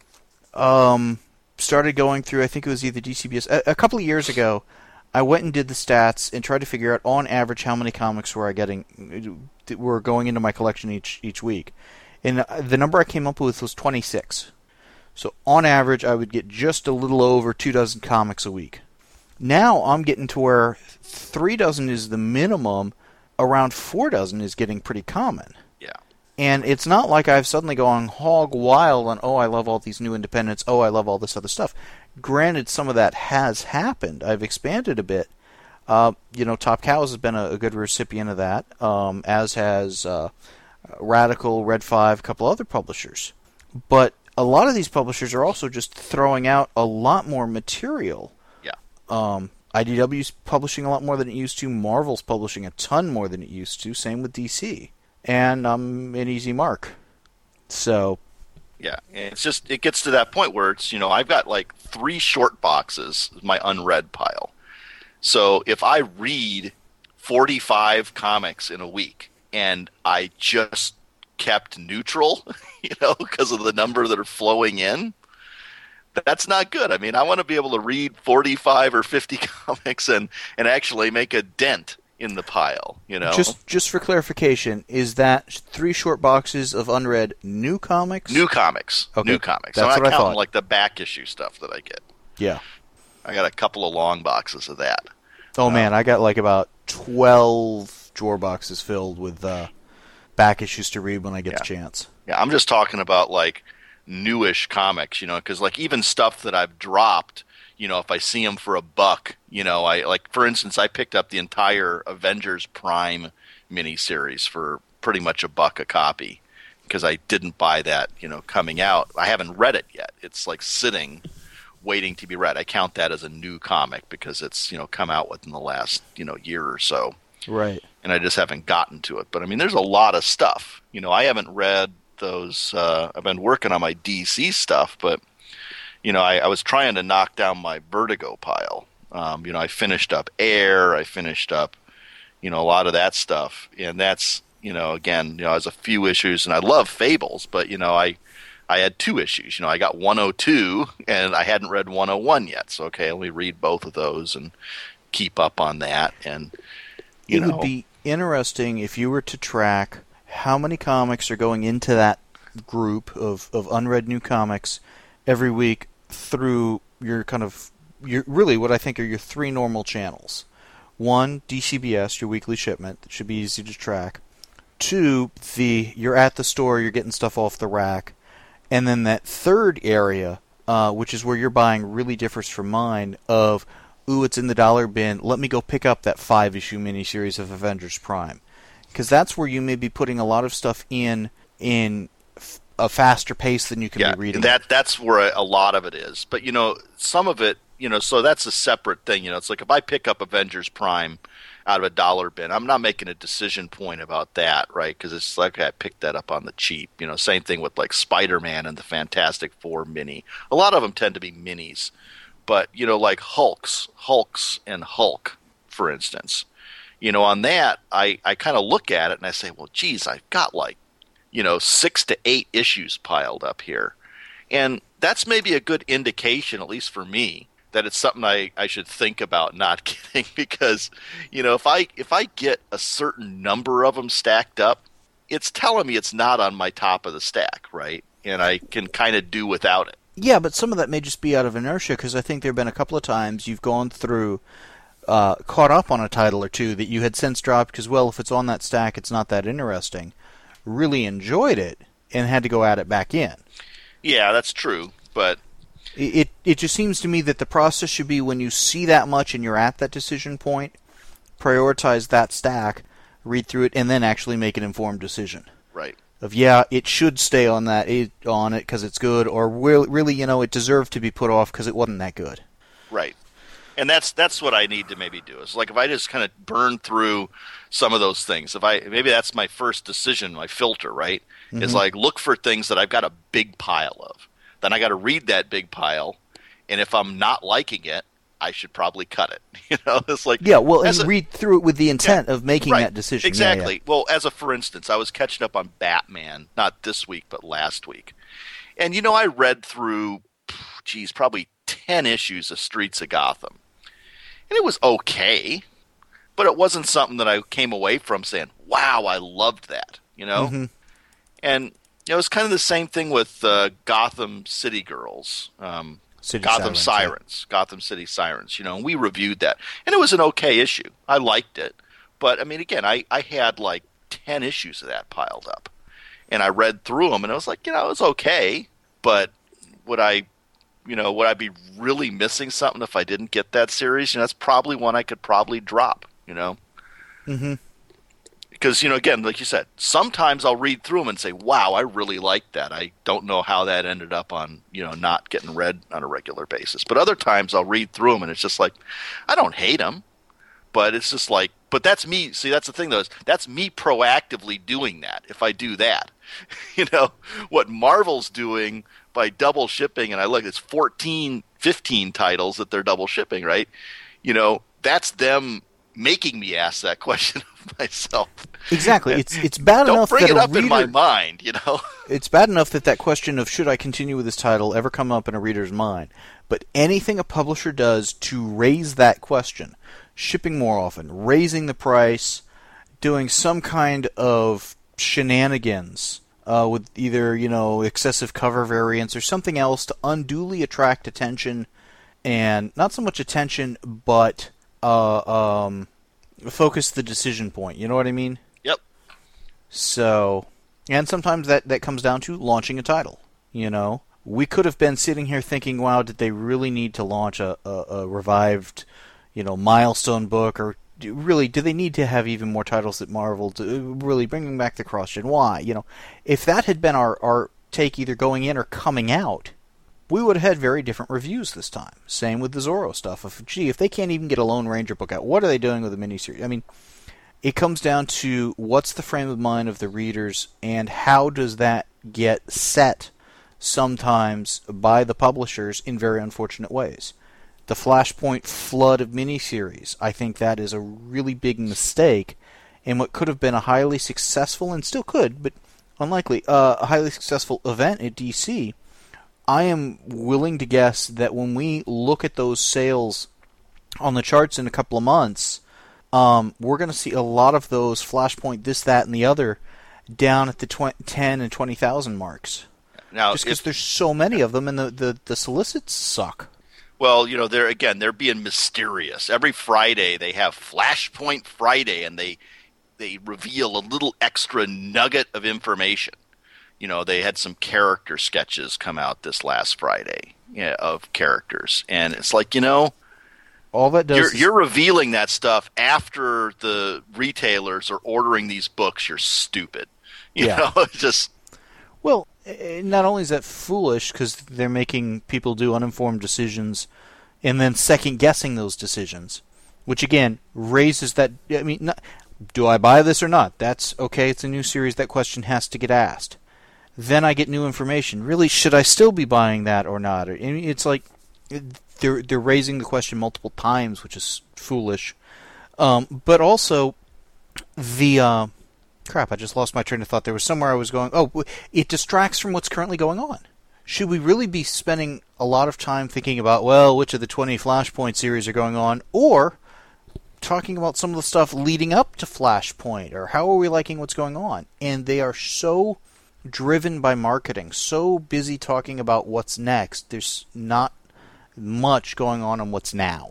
um, started going through, I think it was either D C B S, a, a couple of years ago, I went and did the stats and tried to figure out on average how many comics were I getting, were going into my collection each each week. And the number I came up with was twenty-six. So on average, I would get just a little over two dozen comics a week. Now I'm getting to where three dozen is the minimum, around four dozen is getting pretty common. Yeah. And it's not like I've suddenly gone hog wild on, oh, I love all these new independents, oh, I love all this other stuff. Granted, some of that has happened. I've expanded a bit. Uh, you know, Top Cows has been a, a good recipient of that, um, as has uh, Radical, Red five, a couple other publishers. But a lot of these publishers are also just throwing out a lot more material. Yeah. Um, I D W's publishing a lot more than it used to. Marvel's publishing a ton more than it used to. Same with D C. And I'm an easy mark. So, Yeah, and it's just, it gets to that point where it's, you know, I've got like three short boxes, my unread pile. So if I read forty-five comics in a week and I just kept neutral, you know, because of the number that are flowing in, that's not good. I mean, I want to be able to read forty-five or fifty comics and, and actually make a dent in the pile, you know. Just just for clarification, is that three short boxes of unread new comics? New comics. Okay. New comics. That's I'm what not I counting thought. like the back issue stuff that I get. Yeah. I got a couple of long boxes of that. Oh, man, I got like about twelve drawer boxes filled with uh, back issues to read when I get Yeah. the chance. Yeah, I'm just talking about like newish comics, you know, because like even stuff that I've dropped, you know, if I see them for a buck, you know, I like, for instance, I picked up the entire Avengers Prime miniseries for pretty much a buck a copy because I didn't buy that, you know, coming out. I haven't read it yet. It's like sitting, waiting to be read. I count that as a new comic because it's, you know, come out within the last, you know, year or so. Right. And I just haven't gotten to it. But I mean, there's a lot of stuff. You know, I haven't read those. Uh, I've been working on my D C stuff, but you know, I, I was trying to knock down my Vertigo pile. Um, you know, I finished up Air. I finished up, you know, a lot of that stuff, and that's, you know, again, you know, as a few issues, and I love Fables, but you know, I I had two issues. You know, I got one oh two, and I hadn't read one oh one yet. So okay, let me read both of those and keep up on that. And you it know, would be interesting if you were to track how many comics are going into that group of, of unread new comics every week through your kind of your really what I think are your three normal channels. One, D C B S, your weekly shipment, that should be easy to track. Two, the you're at the store, you're getting stuff off the rack. And then that third area, uh, which is where your buying really differs from mine, of, ooh, it's in the dollar bin, let me go pick up that five-issue miniseries of Avengers Prime. Because that's where you may be putting a lot of stuff in in f- a faster pace than you can yeah, be reading. that that's where a, a lot of it is. But you know, some of it, you know, so that's a separate thing. You know, it's like if I pick up Avengers Prime out of a dollar bin, I'm not making a decision point about that, right? Because it's like I picked that up on the cheap. You know, same thing with like Spider-Man and the Fantastic Four mini. A lot of them tend to be minis, but you know, like Hulks, Hulks, and Hulk, for instance. You know, on that, I, I kind of look at it and I say, well, geez, I've got like, you know, six to eight issues piled up here. And that's maybe a good indication, at least for me, that it's something I, I should think about not getting because, you know, if I if I get a certain number of them stacked up, it's telling me it's not on my top of the stack, right? And I can kind of do without it. Yeah, but some of that may just be out of inertia because I think there have been a couple of times you've gone through, uh, caught up on a title or two that you had since dropped because, well, if it's on that stack, it's not that interesting. Really enjoyed it and had to go add it back in. Yeah, that's true, but It, it it just seems to me that the process should be when you see that much and you're at that decision point, prioritize that stack, read through it, and then actually make an informed decision. right. Of, yeah, it should stay on that it, on it because it's good, or really, really, you know, it deserved to be put off because it wasn't that good. Right. And that's that's what I need to maybe do. Is like if I just kind of burn through some of those things. If I maybe that's my first decision, my filter, right? Mm-hmm. Is like look for things that I've got a big pile of. Then I got to read that big pile, and if I'm not liking it, I should probably cut it. You know, it's like yeah, well, and a, read through it with the intent yeah, of making right, that decision. Exactly. Yeah, yeah. Well, as a for instance, I was catching up on Batman, not this week, but last week, and you know, I read through, geez, probably ten issues of Streets of Gotham. And it was okay, but it wasn't something that I came away from saying, wow, I loved that, you know? Mm-hmm. And you know, it was kind of the same thing with uh, Gotham City Girls, um, City Gotham Sirens, Sirens, yeah. Gotham City Sirens, you know, and we reviewed that. And it was an okay issue. I liked it. But, I mean, again, I, I had like ten issues of that piled up. And I read through them, and I was like, you know, it was okay, but would I... You know, would I be really missing something if I didn't get that series? You know, that's probably one I could probably drop, you know? Mm-hmm. Because, you know, again, like you said, sometimes I'll read through them and say, wow, I really like that. I don't know how that ended up on, you know, not getting read on a regular basis. But other times I'll read through them and it's just like, I don't hate them. But it's just like, but that's me. See, that's the thing, though, is that's me proactively doing that if I do that. You know, what Marvel's doing by double shipping, and I look, it's fourteen, fifteen titles that they're double shipping, right? You know, that's them making me ask that question of myself. Exactly. It's it's bad Don't enough bring that it a up reader, in my mind, you know? It's bad enough that that question of should I continue with this title ever come up in a reader's mind. But anything a publisher does to raise that question, shipping more often, raising the price, doing some kind of shenanigans uh, with either, you know, excessive cover variants or something else to unduly attract attention, and not so much attention, but uh, um, focus the decision point. You know what I mean? Yep. So, and sometimes that, that comes down to launching a title, you know? We could have been sitting here thinking, wow, did they really need to launch a, a, a revived, you know, milestone book, or do, really, do they need to have even more titles at Marvel to really bringing back the cross-gen? Why? You know, if that had been our, our take either going in or coming out, we would have had very different reviews this time. Same with the Zorro stuff. If, gee, if they can't even get a Lone Ranger book out, what are they doing with a miniseries? I mean, it comes down to what's the frame of mind of the readers, and how does that get set sometimes by the publishers in very unfortunate ways. The Flashpoint flood of miniseries, I think that is a really big mistake in what could have been a highly successful, and still could, but unlikely, uh, a highly successful event at D C. I am willing to guess that when we look at those sales on the charts in a couple of months, um, we're going to see a lot of those Flashpoint, this, that, and the other down at the tw- ten and twenty thousand marks. Now, just because if, there's so many of them, and the, the, the solicits suck. Well, you know, they're again, they're being mysterious. Every Friday they have Flashpoint Friday, and they they reveal a little extra nugget of information. You know, they had some character sketches come out this last Friday, yeah, of characters, and it's like, you know, all that does you're, is... you're revealing that stuff after the retailers are ordering these books. You're stupid. You yeah. know, just well. Not only is that foolish because they're making people do uninformed decisions and then second-guessing those decisions, which, again, raises that... I mean, not, do I buy this or not? That's okay, it's a new series, that question has to get asked. Then I get new information. Really, should I still be buying that or not? It's like they're, they're raising the question multiple times, which is foolish. Um, but also, the... Uh, Crap, I just lost my train of thought. There was somewhere I was going. Oh, it distracts from what's currently going on. Should we really be spending a lot of time thinking about, well, which of the twenty Flashpoint series are going on, or talking about some of the stuff leading up to Flashpoint, or how are we liking what's going on? And they are so driven by marketing, so busy talking about what's next, there's not much going on on what's now.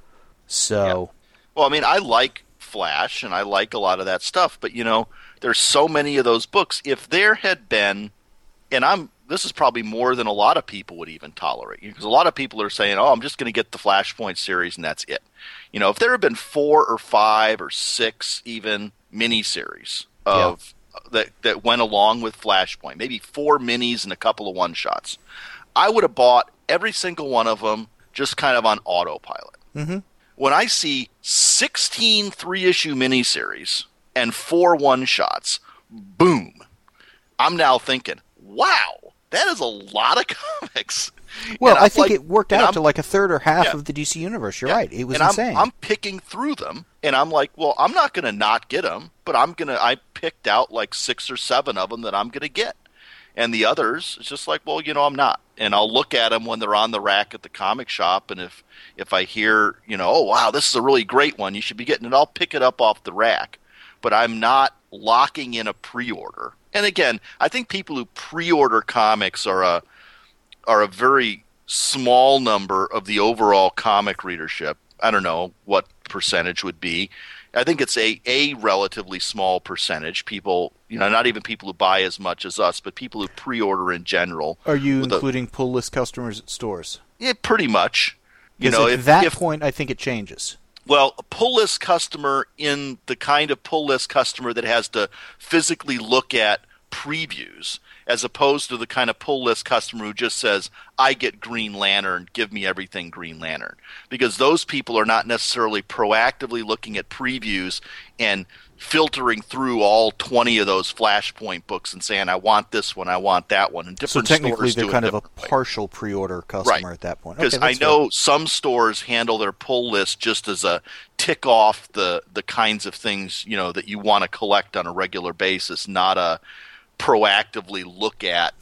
So... Yeah. Well, I mean, I like Flash, and I like a lot of that stuff, but, you know, there's so many of those books. If there had been, and I'm, this is probably more than a lot of people would even tolerate, because a lot of people are saying, oh, I'm just going to get the Flashpoint series and that's it. You know, if there had been four or five or six even miniseries of yeah. that that went along with Flashpoint, maybe four minis and a couple of one-shots, I would have bought every single one of them just kind of on autopilot. Mm-hmm. When I see sixteen three-issue miniseries and four one-shots, boom, I'm now thinking, wow, that is a lot of comics. Well, I think like, it worked out I'm, to like a third or half yeah. of the D C universe. You're yeah. right. It was and insane. I'm, I'm picking through them, and I'm like, well, I'm not going to not get them, but I'm going to, I picked out like six or seven of them that I'm going to get. And the others, it's just like, well, you know, I'm not. And I'll look at them when they're on the rack at the comic shop, and if, if I hear, you know, oh, wow, this is a really great one, you should be getting it, I'll pick it up off the rack. But I'm not locking in a pre-order. And again, I think people who pre-order comics are a are a very small number of the overall comic readership. I don't know what percentage would be. I think it's a, a relatively small percentage. People, you know, not even people who buy as much as us, but people who pre-order in general. Are you including a, pull list customers at stores? Yeah, pretty much. You know, at if, that if, point, I think it changes. Well, a pull list customer in the kind of pull list customer that has to physically look at previews, as opposed to the kind of pull list customer who just says, I get Green Lantern, give me everything Green Lantern. Because those people are not necessarily proactively looking at previews and filtering through all twenty of those Flashpoint books and saying, I want this one, I want that one. And different so technically stores they're do kind it of a partial pre-order customer right. at that point. Because okay, I know fair. some stores handle their pull list just as a tick off the, the kinds of things, you know, that you want to collect on a regular basis, not a proactively look at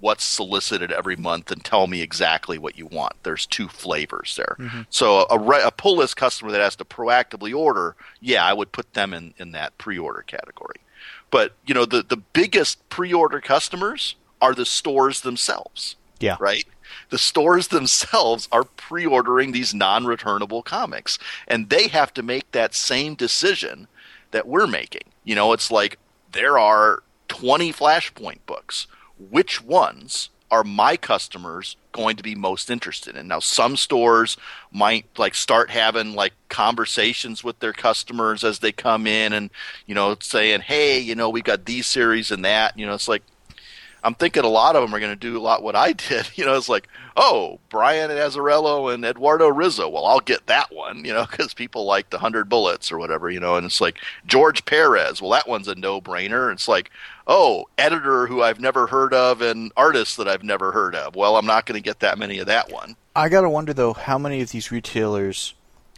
what's solicited every month and tell me exactly what you want. There's two flavors there. Mm-hmm. So a, re- a pull list customer that has to proactively order, yeah, I would put them in, in that pre-order category. But, you know, the, the biggest pre-order customers are the stores themselves. Yeah. Right? The stores themselves are pre-ordering these non-returnable comics. And they have to make that same decision that we're making. You know, it's like there are twenty Flashpoint books. Which ones are my customers going to be most interested in? Now, some stores might like start having like conversations with their customers as they come in and, you know, saying, hey, you know, we got these series and that. You know, it's like, I'm thinking a lot of them are going to do a lot what I did. You know, it's like, oh, Brian Azzarello and Eduardo Rizzo. Well, I'll get that one, you know, because people like the Hundred Bullets or whatever, you know. And it's like George Perez. Well, that one's a no-brainer. It's like, oh, editor who I've never heard of and artist that I've never heard of. Well, I'm not going to get that many of that one. I got to wonder, though, how many of these retailers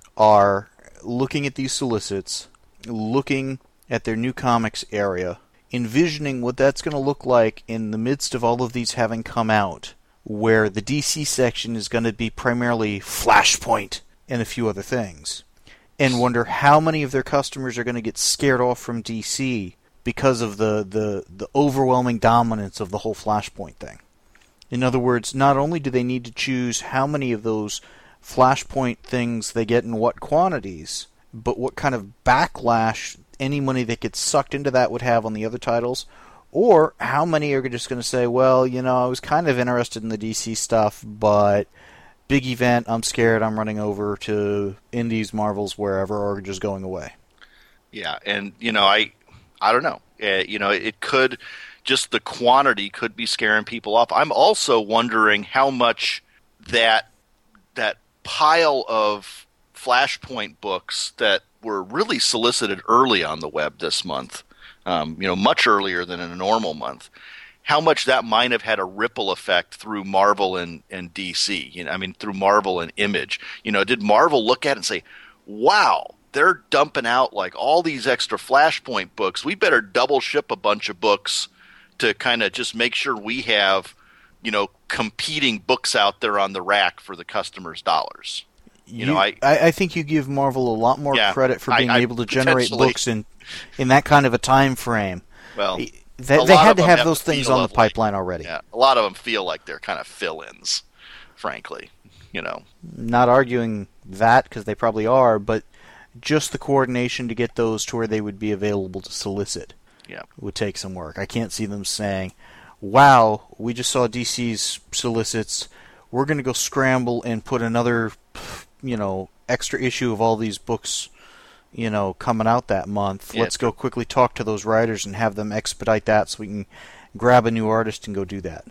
are looking at these solicits, looking at their new comics area, envisioning what that's going to look like in the midst of all of these having come out, where the D C section is going to be primarily Flashpoint and a few other things, and wonder how many of their customers are going to get scared off from D C because of the, the, the overwhelming dominance of the whole Flashpoint thing. In other words, not only do they need to choose how many of those Flashpoint things they get in what quantities, but what kind of backlash any money that gets sucked into that would have on the other titles, or how many are just going to say, well, you know, I was kind of interested in the D C stuff, but big event, I'm scared, I'm running over to Indies, Marvels, wherever, or just going away. Yeah, and, you know, I I don't know. Uh, you know, it could, just the quantity could be scaring people off. I'm also wondering how much that that pile of Flashpoint books that were really solicited early on the web this month, um, you know, much earlier than in a normal month, how much that might have had a ripple effect through Marvel and, and D C. You know, I mean, through Marvel and Image. You know, did Marvel look at it and say, wow, they're dumping out like all these extra Flashpoint books. We better double ship a bunch of books to kind of just make sure we have, you know, competing books out there on the rack for the customers' dollars. You, you know, I, I I think you give Marvel a lot more yeah, credit for being I, I able to generate books in in that kind of a time frame. Well, they, they had to have, have those things on the pipeline like, already. Yeah, a lot of them feel like they're kind of fill-ins, frankly. You know, not arguing that because they probably are, but just the coordination to get those to where they would be available to solicit. Yeah, would take some work. I can't see them saying, "Wow, we just saw D C's solicits. We're going to go scramble and put another." You know, extra issue of all these books, you know, coming out that month. Yeah. Let's go quickly talk to those writers and have them expedite that so we can grab a new artist and go do that.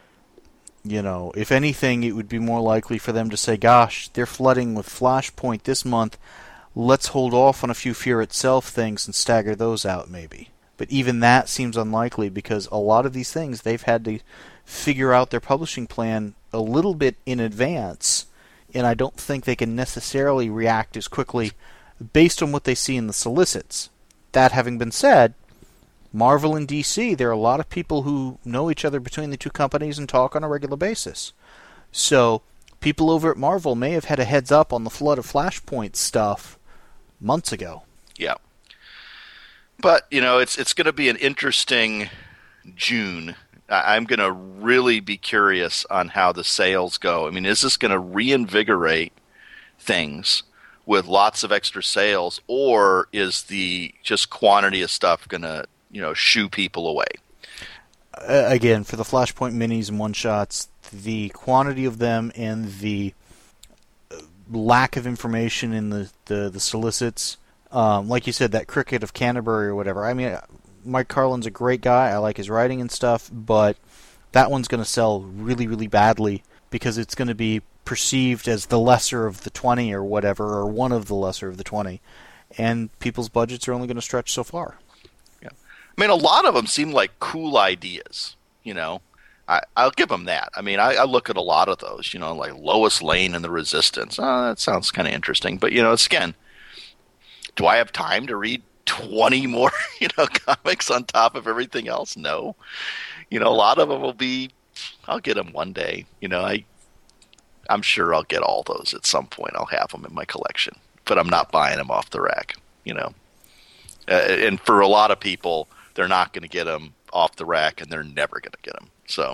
You know, if anything, it would be more likely for them to say, gosh, they're flooding with Flashpoint this month. Let's hold off on a few Fear Itself things and stagger those out maybe. But even that seems unlikely because a lot of these things, they've had to figure out their publishing plan a little bit in advance. And I don't think they can necessarily react as quickly based on what they see in the solicits. That having been said, Marvel and D C, there are a lot of people who know each other between the two companies and talk on a regular basis. So people over at Marvel may have had a heads up on the flood of Flashpoint stuff months ago. Yeah. But, you know, it's it's going to be an interesting June. I'm going to really be curious on how the sales go. I mean, is this going to reinvigorate things with lots of extra sales, or is the just quantity of stuff going to, you know, shoo people away? Uh, again, for the Flashpoint minis and one-shots, the quantity of them and the lack of information in the, the, the solicits, um, like you said, that Cricket of Canterbury or whatever, I mean... Mike Carlin's a great guy. I like his writing and stuff, but that one's going to sell really, really badly because it's going to be perceived as the lesser of the twenty or whatever, or one of the lesser of the twenty, and people's budgets are only going to stretch so far. Yeah, I mean, a lot of them seem like cool ideas. You know, I, I'll give them that. I mean, I, I look at a lot of those. You know, like Lois Lane and the Resistance. Oh, that sounds kind of interesting, but you know, it's again, do I have time to read twenty more, you know, comics on top of everything else? No. You know, a lot of them will be I'll get them one day. You know, I I'm sure I'll get all those at some point. I'll have them in my collection, but I'm not buying them off the rack. You know, uh, and for a lot of people, they're not going to get them off the rack, and they're never going to get them. So,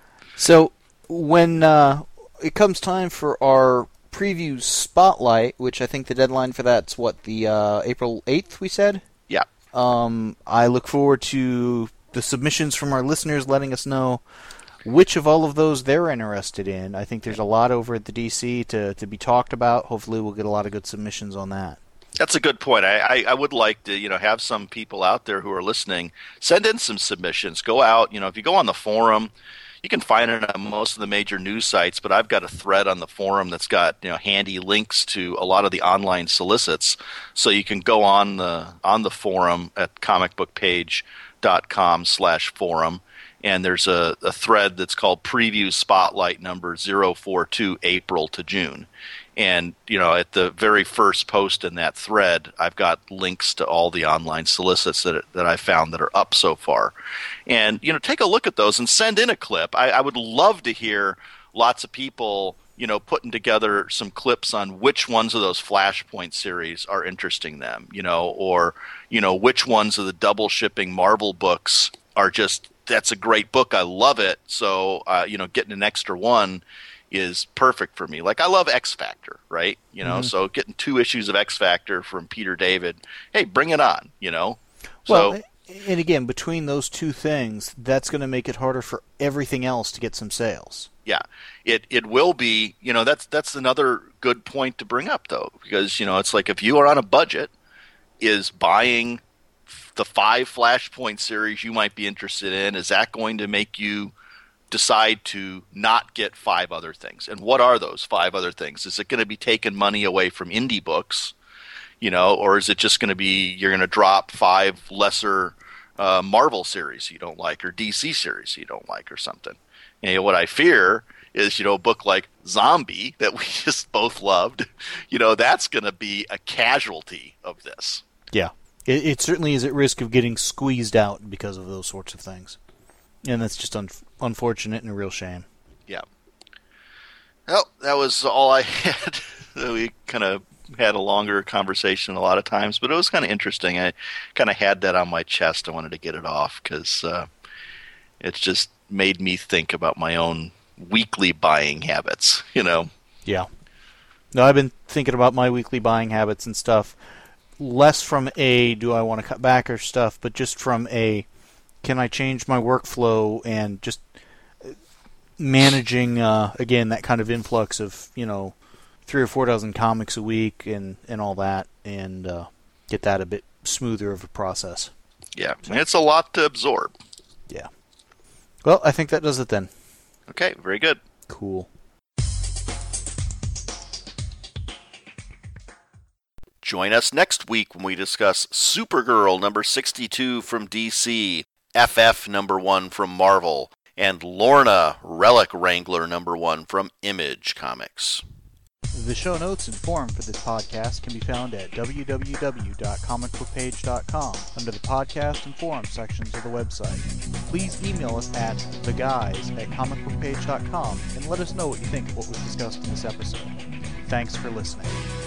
so when uh, it comes time for our preview spotlight, which I think the deadline for that's what, the uh, April eighth, we said? Yeah. Um, I look forward to the submissions from our listeners letting us know which of all of those they're interested in. I think there's a lot over at the D C to, to be talked about. Hopefully we'll get a lot of good submissions on that. That's a good point. I, I, I would like to, you know, have some people out there who are listening send in some submissions. Go out, you know, if you go on the forum, you can find it on most of the major news sites, but I've got a thread on the forum that's got, you know, handy links to a lot of the online solicits. So you can go on the on the forum at comicbookpage.com slash forum, and there's a, a thread that's called Preview Spotlight number zero four two April to June. And, you know, at the very first post in that thread, I've got links to all the online solicits that that I found that are up so far. And, you know, take a look at those and send in a clip. I, I would love to hear lots of people, you know, putting together some clips on which ones of those Flashpoint series are interesting them, you know, or, you know, which ones of the double shipping Marvel books are just, that's a great book, I love it, so, uh, you know, getting an extra one is perfect for me. Like, I love X Factor, right? You know, mm-hmm. So getting two issues of X Factor from Peter David, hey, bring it on, you know? Well, so, and again, between those two things, that's going to make it harder for everything else to get some sales. Yeah, it it will be, you know, that's that's another good point to bring up, though, because, you know, it's like if you are on a budget, is buying the five Flashpoint series you might be interested in, is that going to make you decide to not get five other things? And what are those five other things? Is it going to be taking money away from indie books, you know, or is it just going to be you're going to drop five lesser uh, Marvel series you don't like, or D C series you don't like, or something? And, you know, what I fear is, you know, a book like Zombie that we just both loved, you know, that's going to be a casualty of this. Yeah, it, it certainly is at risk of getting squeezed out because of those sorts of things. And that's just un- unfortunate and a real shame. Yeah. Well, that was all I had. We kind of had a longer conversation a lot of times, but it was kind of interesting. I kind of had that on my chest. I wanted to get it off because uh, it's just made me think about my own weekly buying habits, you know? Yeah. No, I've been thinking about my weekly buying habits and stuff, less from a, do I want to cut back or stuff, but just from a, can I change my workflow and just managing, uh, again, that kind of influx of, you know, three or four dozen comics a week and, and all that, and uh, get that a bit smoother of a process. Yeah, so, it's a lot to absorb. Yeah. Well, I think that does it then. Okay, very good. Cool. Join us next week when we discuss Supergirl number sixty-two from D C, F F number one from Marvel, and Lorna Relic Wrangler number one from Image Comics. The show notes and forum for this podcast can be found at w w w dot comic book page dot com under the podcast and forum sections of the website. Please email us at theguys at comic book page dot com and let us know what you think of what was discussed in this episode. Thanks for listening.